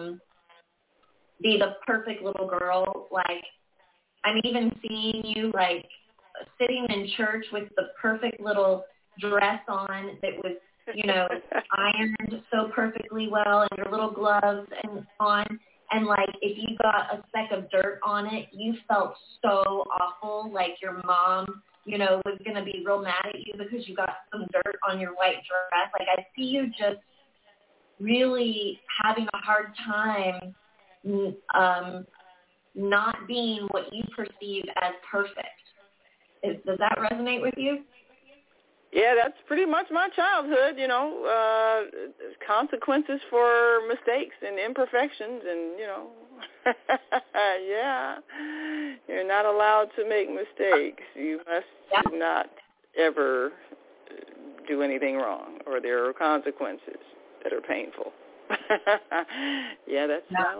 be the perfect little girl. Like, I'm even seeing you, like, sitting in church with the perfect little dress on that was, you know, ironed so perfectly well, and your little gloves and on. And, like, if you got a speck of dirt on it, you felt so awful, like your mom, you know, was going to be real mad at you because you got some dirt on your white dress. Like, I see you just really having a hard time not being what you perceive as perfect. Does that resonate with you? Yeah, that's pretty much my childhood, you know, consequences for mistakes and imperfections and, you know, yeah, you're not allowed to make mistakes. You must not ever do anything wrong, or there are consequences that are painful. Yeah, that's my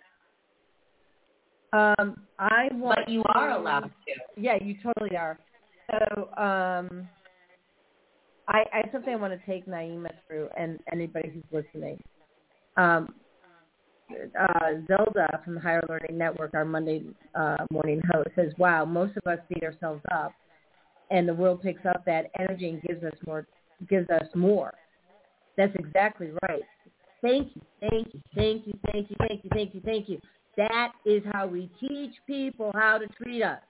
life. But you are allowed to. Yeah, you totally are. So, I something I want to take Naima through, and anybody who's listening. Zelda from the Higher Learning Network, our Monday morning host, says, "Wow, most of us beat ourselves up, and the world picks up that energy and gives us more. That's exactly right. Thank you. That is how we teach people how to treat us.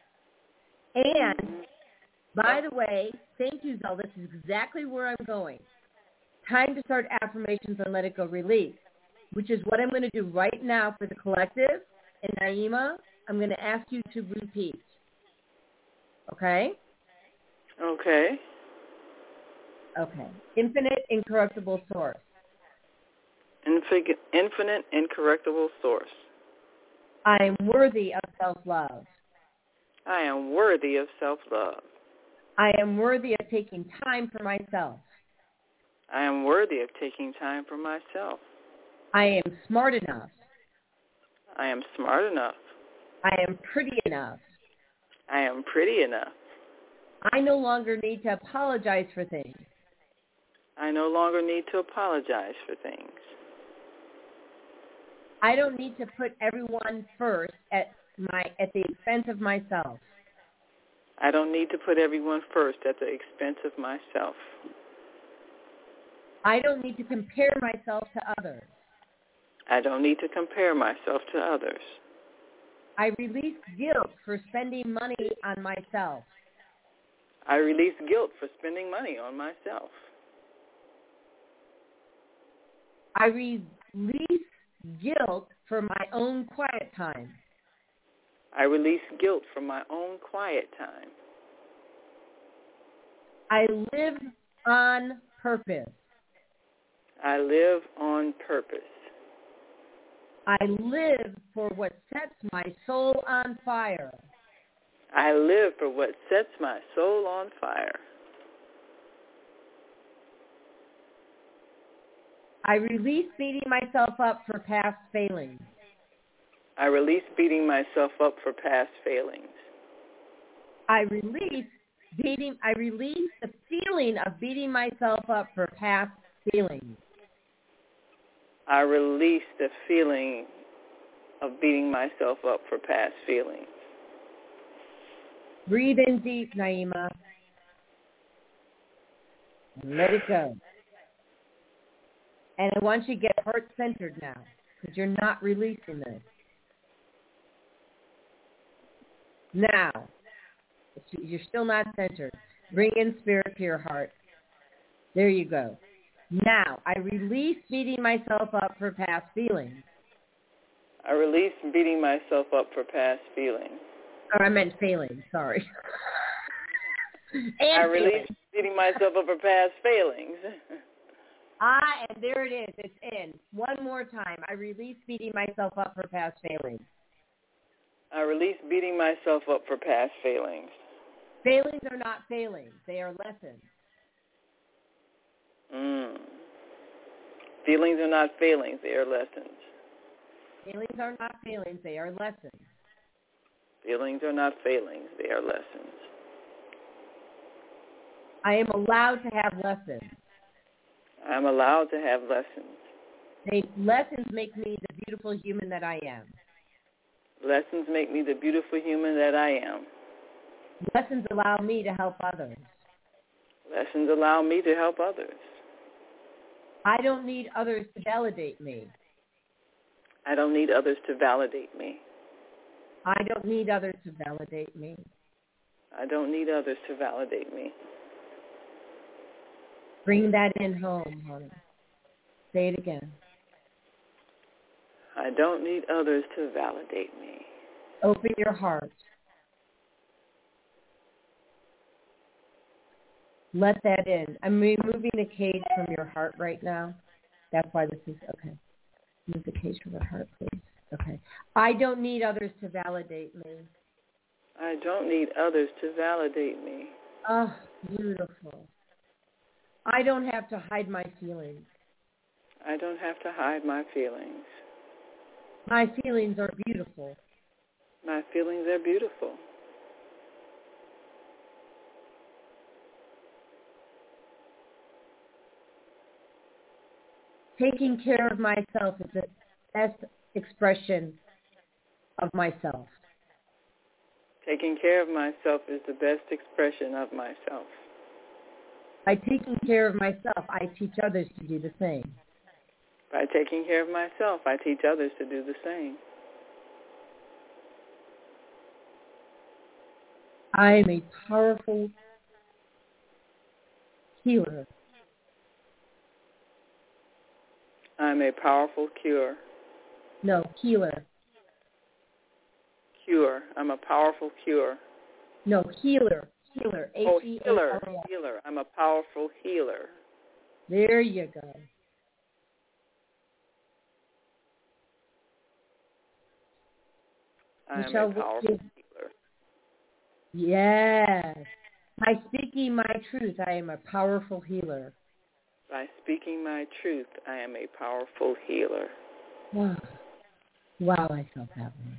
And, by the way, thank you, Zelda. This is exactly where I'm going. Time to start affirmations and let it go release, which is what I'm going to do right now for the collective. And Naima, I'm going to ask you to repeat. Okay? Okay. Okay. Infinite, incorruptible source. Infinite, incorruptible source. I am worthy of self-love. I am worthy of self-love. I am worthy of taking time for myself. I am worthy of taking time for myself. I am smart enough. I am smart enough. I am pretty enough. I am pretty enough. I no longer need to apologize for things. I no longer need to apologize for things. I don't need to put everyone first at the expense of myself. I don't need to put everyone first at the expense of myself. I don't need to compare myself to others. I don't need to compare myself to others. I release guilt for spending money on myself. I release guilt for spending money on myself. I release guilt for my own quiet time. I release guilt for my own quiet time. I live on purpose. I live on purpose. I live for what sets my soul on fire. I live for what sets my soul on fire. I release beating myself up for past failings. I release beating myself up for past failings. I release the feeling of beating myself up for past feelings. I release the feeling of beating myself up for past feelings. Breathe in deep, Naima. And let it go. And I want you to get heart-centered now, because you're not releasing this. Now, you're still not centered. Bring in spirit to your heart. There you go. Now, I release beating myself up for past feelings. I release beating myself up for past feelings. Or I meant failings, sorry. I release beating myself up for past failings. And there it is. It's in. One more time. I release beating myself up for past failings. I release beating myself up for past failings. Failings are not failings. They are lessons. Feelings are not failings. They are lessons. Feelings are not failings. They are lessons. Feelings are not failings. They are lessons. I am allowed to have lessons. I'm allowed to have lessons. Lessons make me the beautiful human that I am. Lessons make me the beautiful human that I am. Lessons allow me to help others. Lessons allow me to help others. I don't need others to validate me. I don't need others to validate me. I don't need others to validate me. I don't need others to validate me. Bring that in home, honey. Say it again. I don't need others to validate me. Open your heart. Let that in. I'm removing the cage from your heart right now. That's why this is, okay. Move the cage from the heart, please. Okay. I don't need others to validate me. I don't need others to validate me. Oh, beautiful. I don't have to hide my feelings. I don't have to hide my feelings. My feelings are beautiful. My feelings are beautiful. taking care of myself is the best expression of myself. Taking care of myself is the best expression of myself. By taking care of myself, I teach others to do the same. By taking care of myself, I teach others to do the same. I am a powerful healer. I'm a powerful cure. No, healer. Cure. I'm a powerful cure. No, healer. Healer. Oh, Healer. Healer. I'm a powerful healer. There you go. I am a powerful healer. Yes. By speaking my truth, I am a powerful healer. By speaking my truth, I am a powerful healer. Wow. Wow, I felt that way.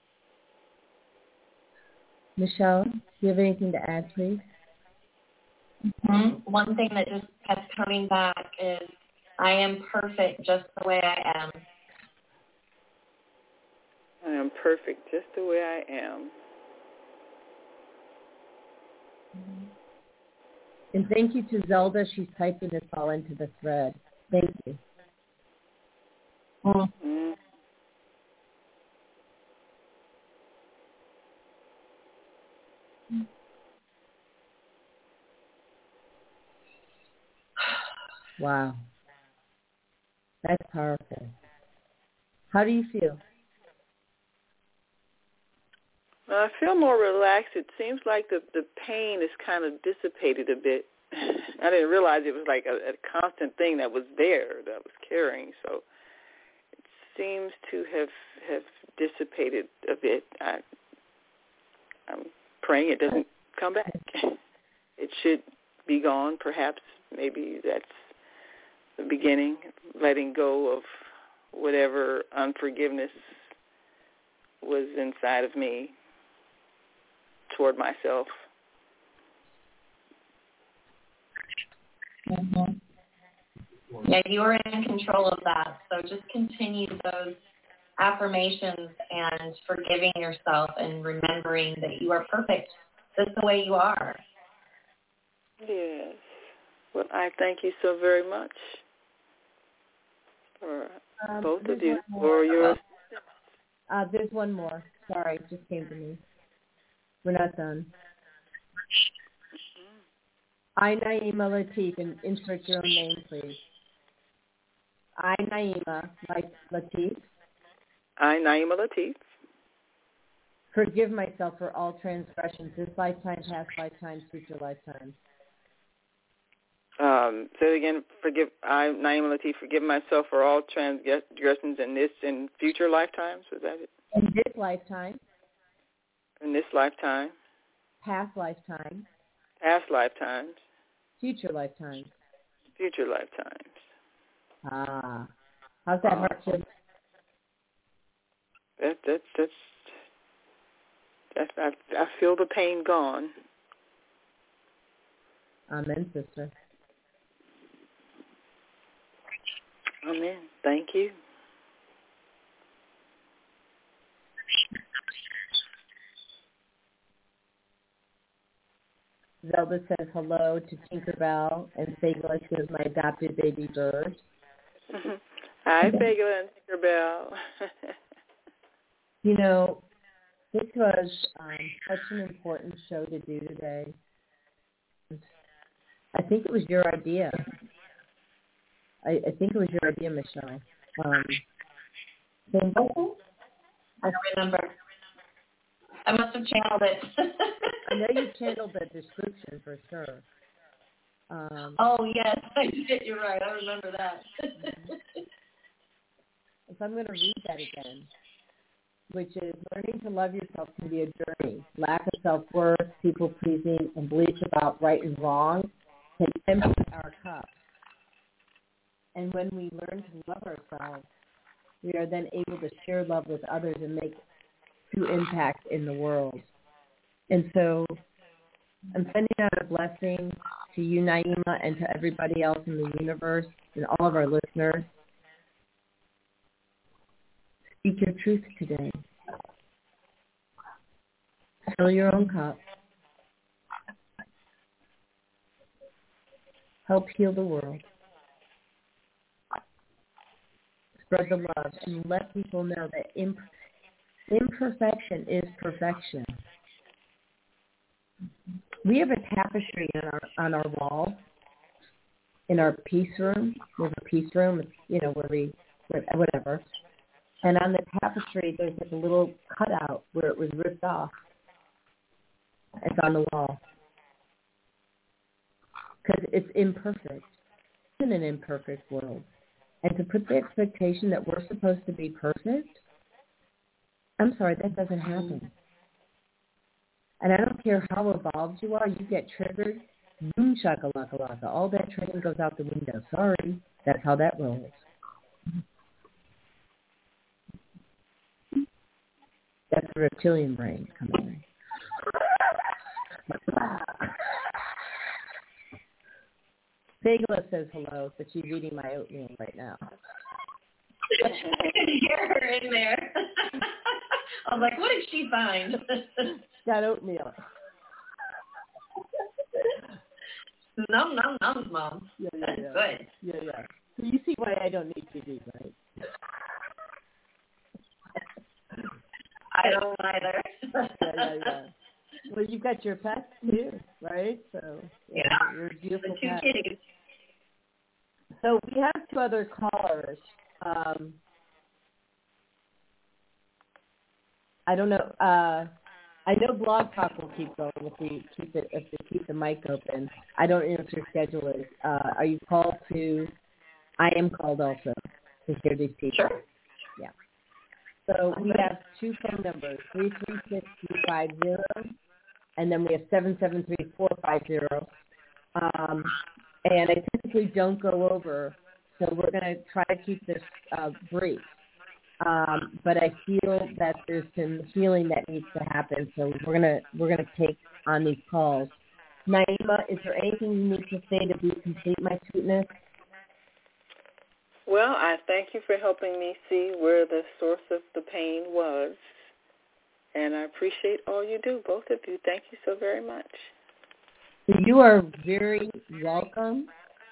Michelle, do you have anything to add, please? Mm-hmm. One thing that just kept coming back is I am perfect just the way I am. I am perfect just the way I am. And thank you to Zelda. She's typing this all into the thread. Thank you. Mm-hmm. Wow. That's powerful. How do you feel? I feel more relaxed. It seems like the pain is kind of dissipated a bit. I didn't realize it was like a constant thing that was there, that was carrying. So it seems to have dissipated a bit. I'm praying it doesn't come back. It should be gone, perhaps. Maybe that's the beginning, letting go of whatever unforgiveness was inside of me toward myself. Mm-hmm. Yeah, you are in control of that. So just continue those affirmations and forgiving yourself and remembering that you are perfect just the way you are. Yes. Well, I thank you so very much for both of you for your... There's one more. Sorry, it just came to me. We're not done. I, Naima Latif, and insert your own name, please. I, Naima Latif. I, Naima Latif. Forgive myself for all transgressions, this lifetime, past lifetimes, future lifetimes. Say it again. I, Naima Latif, forgive myself for all transgressions in this and future lifetimes. Was that it? In this lifetime. In this lifetime. Past lifetime. Past lifetimes. Future lifetimes. Future lifetimes. Ah. How's that hurt you? I feel the pain gone. Amen, sister. Amen. Thank you. Zelda says hello to Tinkerbell and Fagula. She was my adopted baby bird. Hi, Fagula and Tinkerbell. You know, this was such an important show to do today. I think it was your idea. I think it was your idea, Michelle. I don't remember. I must have channeled it. I know you channeled the description for sure. Oh, yes, I did. You're right. I remember that. So I'm going to read that again, which is learning to love yourself can be a journey. Lack of self-worth, people-pleasing, and beliefs about right and wrong can empty our cup. And when we learn to love ourselves, we are then able to share love with others and make true impact in the world. And so I'm sending out a blessing to you, Naima, and to everybody else in the universe and all of our listeners. Speak your truth today. Fill your own cup. Help heal the world. Spread the love and let people know that imperfection is perfection. We have a tapestry on our wall in our peace room. We have a peace room, whatever. And on the tapestry, there's like a little cutout where it was ripped off. It's on the wall. Because it's imperfect. It's in an imperfect world. And to put the expectation that we're supposed to be perfect, I'm sorry, that doesn't happen. And I don't care how evolved you are, you get triggered, boom shakalaka. All that training goes out the window. Sorry, that's how that rolls. That's the reptilian brain coming in. Fagula says hello, but she's eating my oatmeal right now. I could hear her in there. I was like, what did she find? Got oatmeal. Nom, nom, nom, Mom. Yeah. That's good. Yeah. So you see why I don't need TV, right? I don't either. Yeah. Well, you've got your pets too, right? So yeah. Your beautiful the two pets. kitties. So we have two other callers. I don't know. I know Blog Talk will keep going if we keep the mic open. I don't know what your schedule is. Are you called to? I am called also to hear these people. Sure. Yeah. So we have two phone numbers: 336-250, and then we have 773-450. And I typically don't go over, so we're going to try to keep this brief. But I feel that there's some healing that needs to happen, so we're gonna take on these calls. Naima, is there anything you need to say to be complete, my sweetness? Well, I thank you for helping me see where the source of the pain was, and I appreciate all you do, both of you. Thank you so very much. You are very welcome,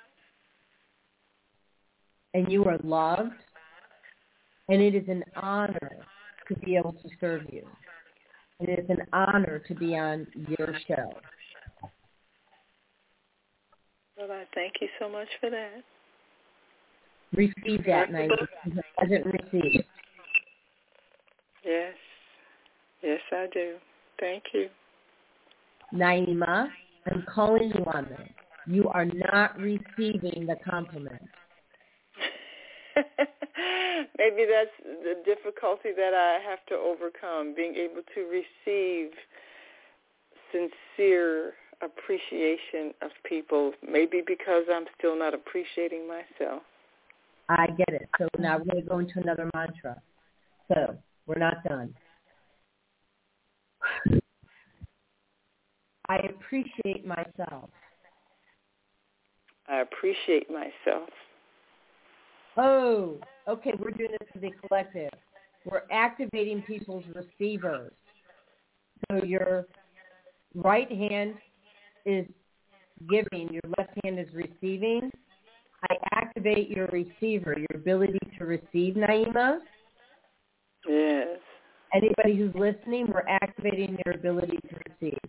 and you are loved. And it is an honor to be able to serve you. It is an honor to be on your show. Well, I thank you so much for that. Receive that, Naima, because it hasn't received. Yes, I do. Thank you. Naima, I'm calling you on this. You are not receiving the compliment. Maybe that's the difficulty that I have to overcome, being able to receive sincere appreciation of people, maybe because I'm still not appreciating myself. I get it. So now we're going to go into another mantra. So we're not done. I appreciate myself. I appreciate myself. Oh, okay, we're doing this as a collective. We're activating people's receivers. So your right hand is giving, your left hand is receiving. I activate your receiver, your ability to receive, Naima. Yes. Anybody who's listening, we're activating their ability to receive.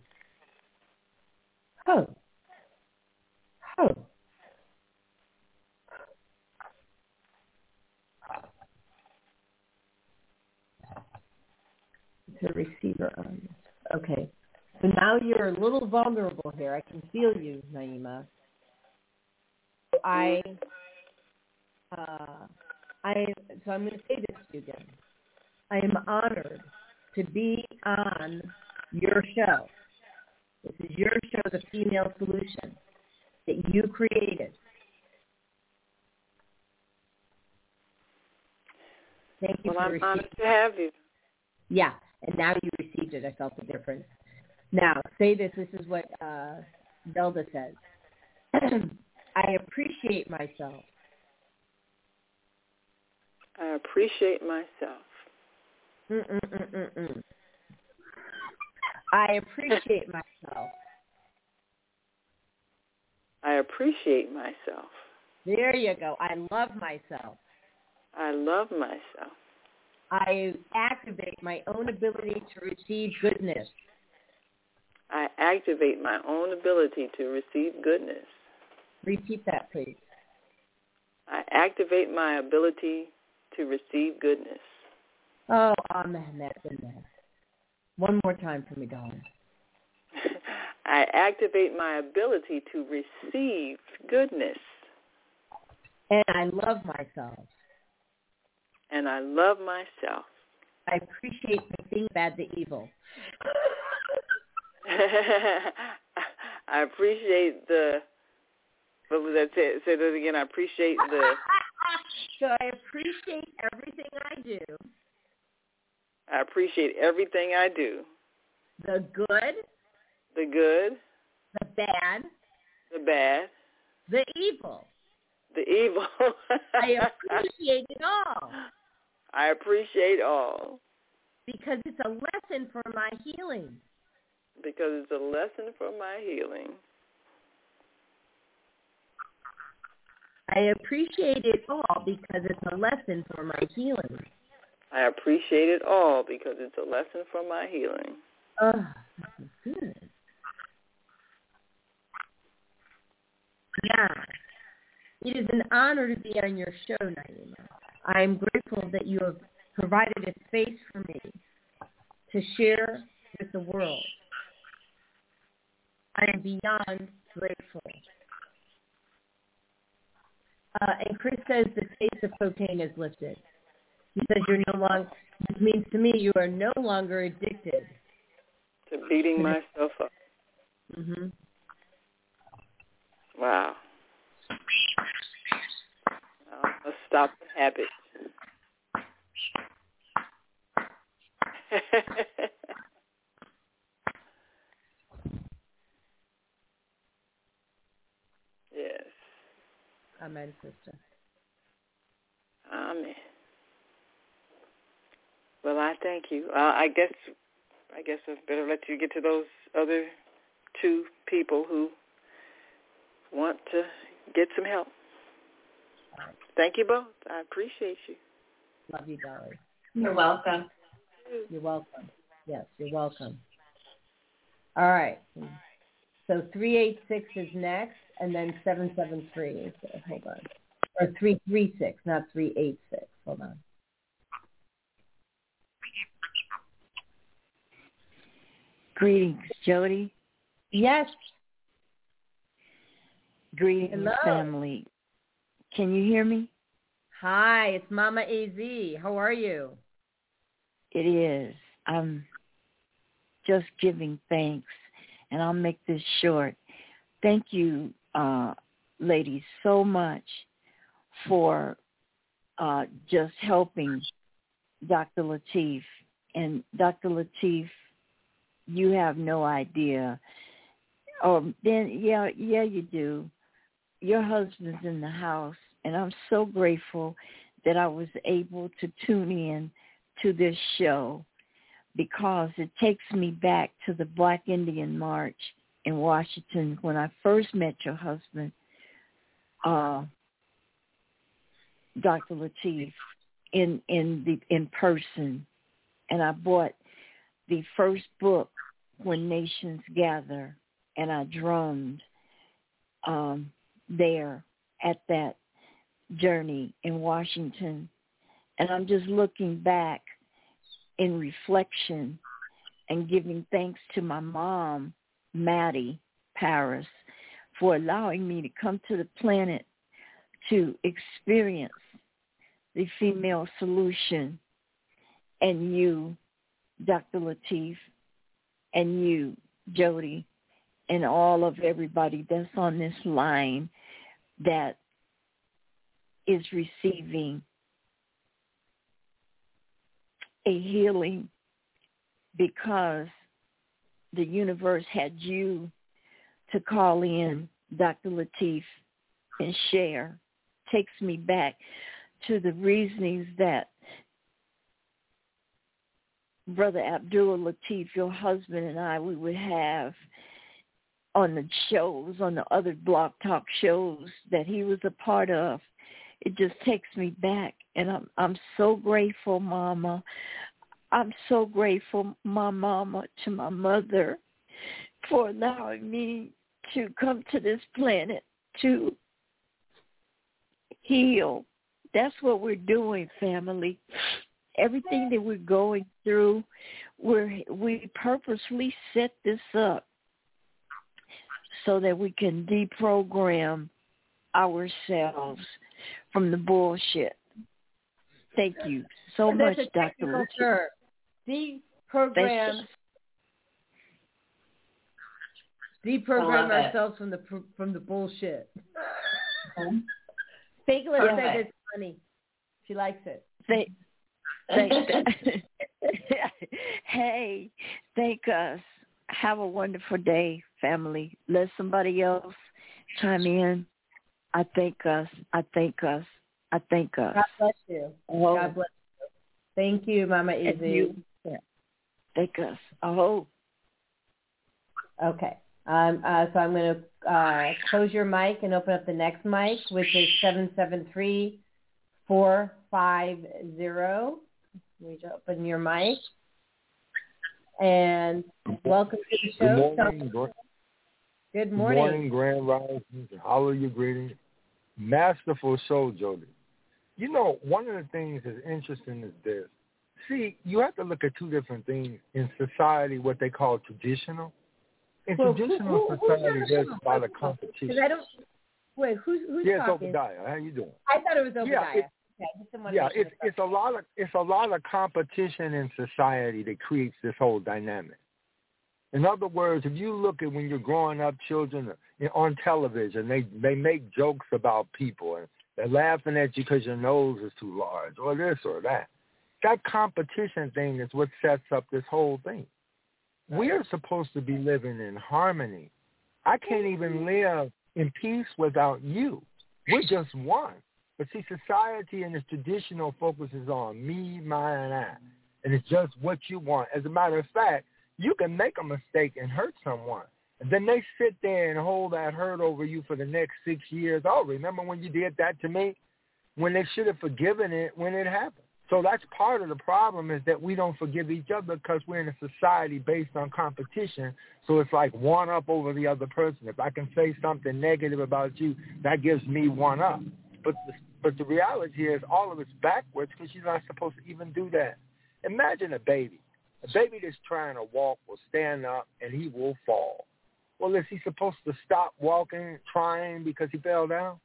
Oh. The receiver on this. Okay. So now you're a little vulnerable here. I can feel you, Naima. So I'm going to say this to you again. I am honored to be on your show. This is your show, The Female Solution, that you created. Thank you for I'm honored to have you. Yeah, and now you received it. I felt the difference. Now, say this. This is what Zelda says. I appreciate myself. I appreciate myself. I appreciate myself. I appreciate myself. There you go. I love myself. I love myself. I activate my own ability to receive goodness. I activate my own ability to receive goodness. Repeat that, please. I activate my ability to receive goodness. Oh, amen. That's in there. One more time for me, darling. I activate my ability to receive goodness. And I love myself. And I love myself. I appreciate the thing bad, the evil. I appreciate the, what was that? Say that again. I appreciate the. So I appreciate everything I do. I appreciate everything I do. The good. The good. The bad. The bad. The evil. The evil. I appreciate it all. I appreciate all. Because it's a lesson for my healing. Because it's a lesson for my healing. I appreciate it all because it's a lesson for my healing. I appreciate it all because it's a lesson for my healing. Oh, this is good. Yeah. It is an honor to be on your show, Naima. I am grateful that you have provided a space for me to share with the world. I am beyond grateful. And Chris says the taste of cocaine is lifted. He says you're no longer, this means to me you are no longer addicted. To beating myself up. Mm-hmm. Wow. I'll stop the habit. Yes. Amen, sister. Amen. Well, I thank you. I guess I better let you get to those other two people who want to get some help. Right. Thank you both. I appreciate you. Love you, darling. You're welcome. You're welcome. Yes, you're welcome. All right. So 386 is next, and then 773. So hold on. Or 336, not 386. Hold on. Greetings, Jody. Yes. Greetings, Hello. family. Can you hear me? Hi, it's Mama AZ. How are you? It is. I'm just giving thanks, and I'll make this short. Thank you, ladies, so much for just helping Dr. Lateef. And Dr. Lateef, you have no idea. Yeah, you do. Your husband's in the house, and I'm so grateful that I was able to tune in to this show because it takes me back to the Black Indian March in Washington when I first met your husband, Dr. Lateef, in person, and I bought the first book, When Nations Gather, and I drummed there at that journey in Washington. And I'm just looking back in reflection and giving thanks to my mom, Maddie Paris, for allowing me to come to the planet to experience the female solution. And you, Dr. Lateef, and you, Jody, and all of everybody that's on this line that is receiving a healing because the universe had you to call in, Dr. Lateef, and share. Takes me back to the reasonings that Brother Abdul Latif, your husband, and I, we would have on the shows, on the other Blog Talk shows that he was a part of. It just takes me back, and I'm so grateful, Mama. I'm so grateful, my mama, to my mother for allowing me to come to this planet to heal. That's what we're doing, family. Everything that we're going through, we purposely set this up so that we can deprogram ourselves from the bullshit. Thank you so much, Dr. Deprogram ourselves from the bullshit. Fagler said it's funny. She likes it. Hey, thank us. Have a wonderful day, family. Let somebody else chime in. I thank us. I thank us. I thank us. God bless you. Oh. God bless you. Thank you, Mama Izzy. Thank us. Oh. Okay. So I'm going to close your mic and open up the next mic, which is 773-450. Reach open your mic. And welcome to the show. Good morning. Good morning, Grand Rising. Hallelujah, greetings. Masterful show, Jody. You know, one of the things that's interesting is this. See, you have to look at two different things in society, what they call traditional. In traditional society, there's a lot of competition. Who's it's talking? Obadiah. How you doing? I thought it was Obadiah. It's a lot of competition in society that creates this whole dynamic. In other words, if you look at when you're growing up, children on television, they make jokes about people and they're laughing at you because your nose is too large or this or that. That competition thing is what sets up this whole thing. We are supposed to be living in harmony. I can't even live in peace without you. We're just one. But see, society and its traditional focuses on me, mine, and I. And it's just what you want. As a matter of fact, you can make a mistake and hurt someone. And then they sit there and hold that hurt over you for the next 6 years. Oh, remember when you did that to me? When they should have forgiven it when it happened. So that's part of the problem is that we don't forgive each other because we're in a society based on competition. So it's like one up over the other person. If I can say something negative about you, that gives me one up. But the reality is all of it's backwards because you're not supposed to even do that. Imagine a baby. A baby that's trying to walk will stand up and he will fall. Well, is he supposed to stop walking, trying because he fell down?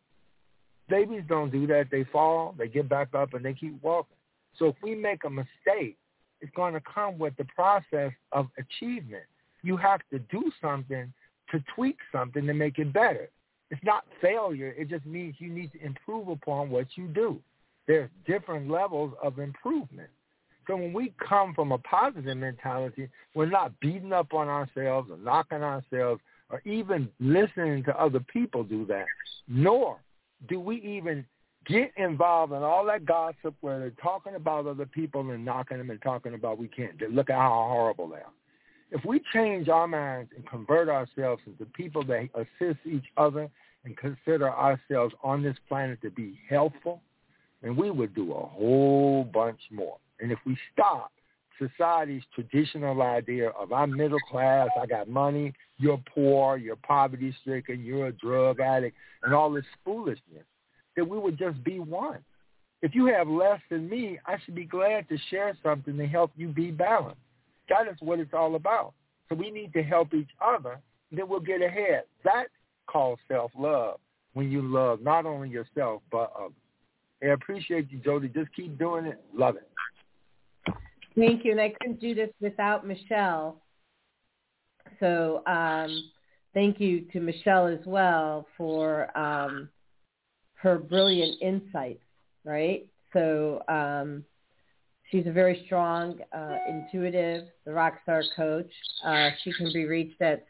Babies don't do that. They fall, they get back up, and they keep walking. So if we make a mistake, it's going to come with the process of achievement. You have to do something to tweak something to make it better. It's not failure. It just means you need to improve upon what you do. There's different levels of improvement. So when we come from a positive mentality, we're not beating up on ourselves or knocking ourselves or even listening to other people do that, nor do we even get involved in all that gossip where they're talking about other people and knocking them and talking about we can't. Look at how horrible they are. If we change our minds and convert ourselves into people that assist each other and consider ourselves on this planet to be helpful, then we would do a whole bunch more. And if we stop society's traditional idea of I'm middle class, I got money, you're poor, you're poverty-stricken, you're a drug addict, and all this foolishness, that we would just be one. If you have less than me, I should be glad to share something to help you be balanced. That is what it's all about. So we need to help each other, and then we'll get ahead. That's called self-love, when you love not only yourself but others. I appreciate you, Jody. Just keep doing it. Love it. Thank you. And I couldn't do this without Michelle. So thank you to Michelle as well for her brilliant insights, right? So she's a very strong, intuitive, the Rockstar Coach. She can be reached at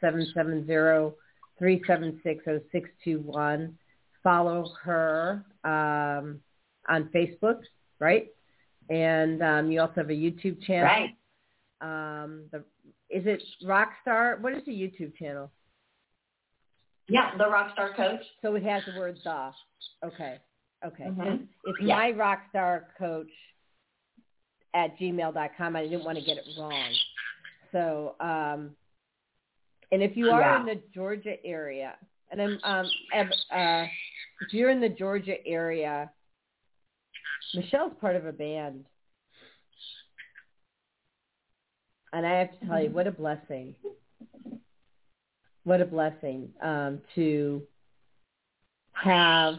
770-376-0621. Follow her on Facebook, right? And you also have a YouTube channel. Right. is it Rockstar? What is the YouTube channel? Yeah, the Rockstar Coach. So it has the word "the." Okay. Mm-hmm. It's my Rockstar Coach at gmail.com. I didn't want to get it wrong. So, and if you are in the Georgia area, and if you're in the Georgia area, Michelle's part of a band. And I have to tell you, what a blessing. What a blessing to have.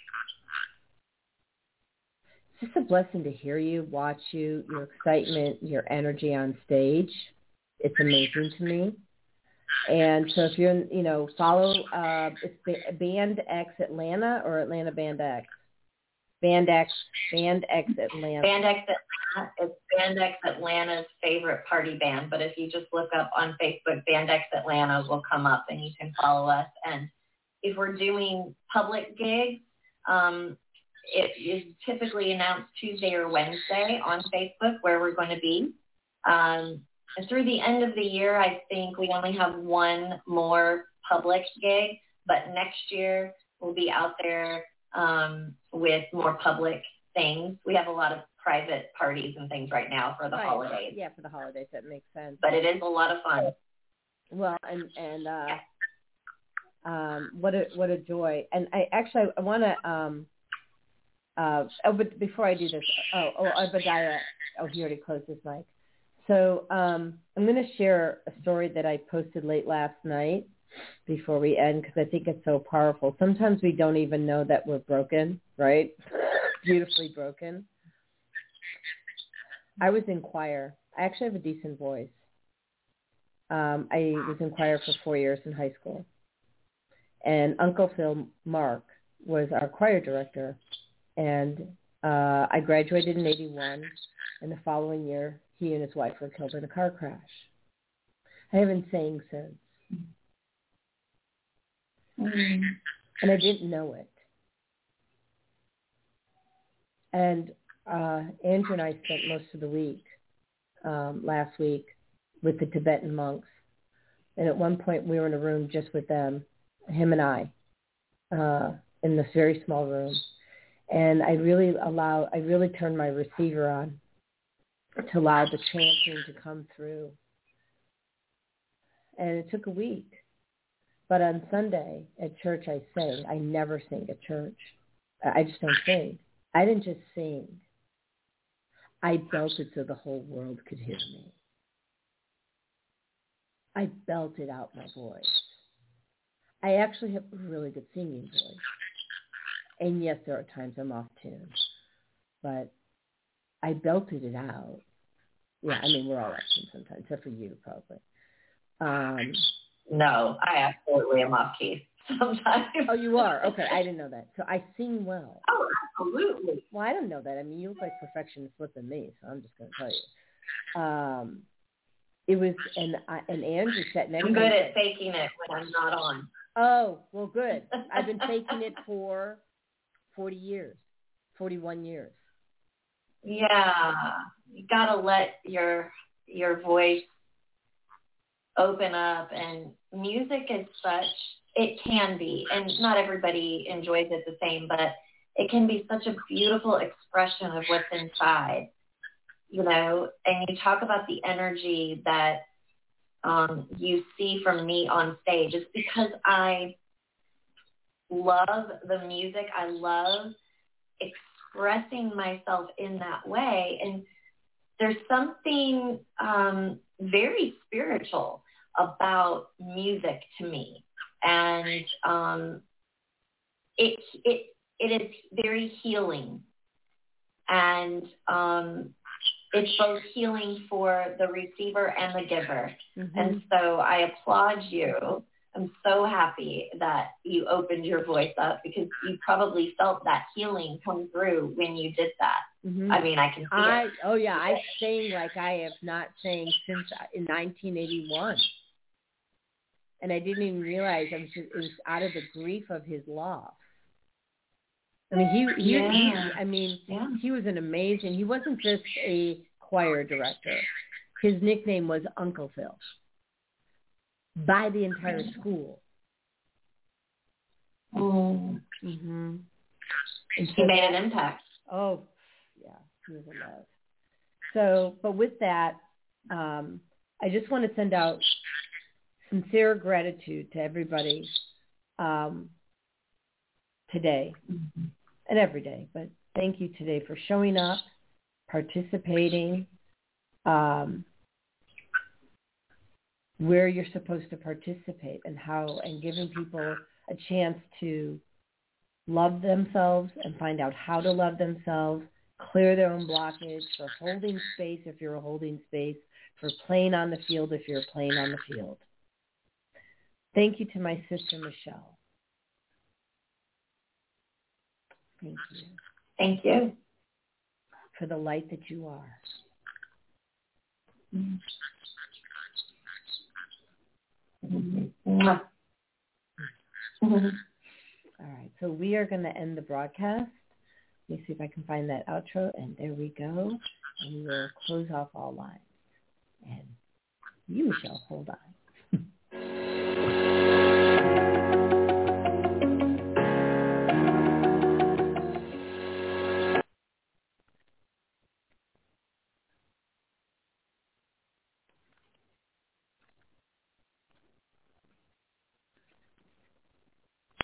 It's just a blessing to hear you, watch you, your excitement, your energy on stage. It's amazing to me. And so if you're, follow, it's Band X Atlanta or Atlanta Band X? Band X Atlanta. Band X Atlanta. It's Band X Atlanta's favorite party band. But if you just look up on Facebook, Band X Atlanta will come up and you can follow us. And if we're doing public gigs, it is typically announced Tuesday or Wednesday on Facebook where we're going to be. And through the end of the year, I think we only have one more public gig. But next year, we'll be out there with more public things. We have a lot of private parties and things right now for the holidays. Yeah, for the holidays, that makes sense. But it is a lot of fun. Well, what a joy. And I want to but before I do this, Obadiah, he already closed his mic. So I'm going to share a story that I posted late last night before we end, because I think it's so powerful. Sometimes we don't even know that we're broken, right? Beautifully broken. I was in choir. I actually have a decent voice. I was in choir for 4 years in high school. And Uncle Phil Mark was our choir director. And I graduated in 81. And the following year, he and his wife were killed in a car crash. I haven't sang since. And I didn't know it. And Andrew and I spent most of the week, last week, with the Tibetan monks. And at one point we were in a room just with them, him and I, in this very small room. And I really turned my receiver on to allow the chanting to come through. And it took a week. But on Sunday at church I sang. I never sing at church. I just don't sing. I didn't just sing. I belted so the whole world could hear me. I belted out my voice. I actually have a really good singing voice. And yes, there are times I'm off tune. But I belted it out. Yeah, I mean, we're all off tune sometimes, except for you probably. No, I absolutely am off key sometimes. Oh, you are? Okay, I didn't know that. So I sing well. Oh, absolutely. Well, I don't know that. I mean, you look like perfectionist flipping me, so I'm just going to tell you. It was, and Andrew sat next to me. I'm good at faking it when I'm not on. Oh, well, good. I've been faking it for 41 years. Yeah, you got to let your voice open up, and music is such, it can be, and not everybody enjoys it the same, but it can be such a beautiful expression of what's inside, and you talk about the energy that you see from me on stage. It's because I love the music. I love expressing myself in that way, and there's something very spiritual about music to me, and it is very healing, and it's both healing for the receiver and the giver. Mm-hmm. And so I applaud you. I'm so happy that you opened your voice up, because you probably felt that healing come through when you did that. Mm-hmm. I mean, I can see it. Oh, yeah. I sang like I have not sang since in 1981. And I didn't even realize it was out of the grief of his loss. I mean, he was an amazing, he wasn't just a choir director. his nickname was Uncle Phil by the entire school. Mm-hmm. He made an impact. Oh, yeah, he was a love. So, but with that, I just want to send out sincere gratitude to everybody today and every day. But thank you today for showing up, participating, where you're supposed to participate and how, and giving people a chance to love themselves and find out how to love themselves, clear their own blockage, for holding space if you're holding space, for playing on the field if you're playing on the field. Thank you to my sister, Michelle. Thank you. Thank you. For the light that you are. Mm-hmm. All right, so we are going to end the broadcast. Let me see if I can find that outro, and there we go. And we will close off all lines. And you, Michelle, hold on.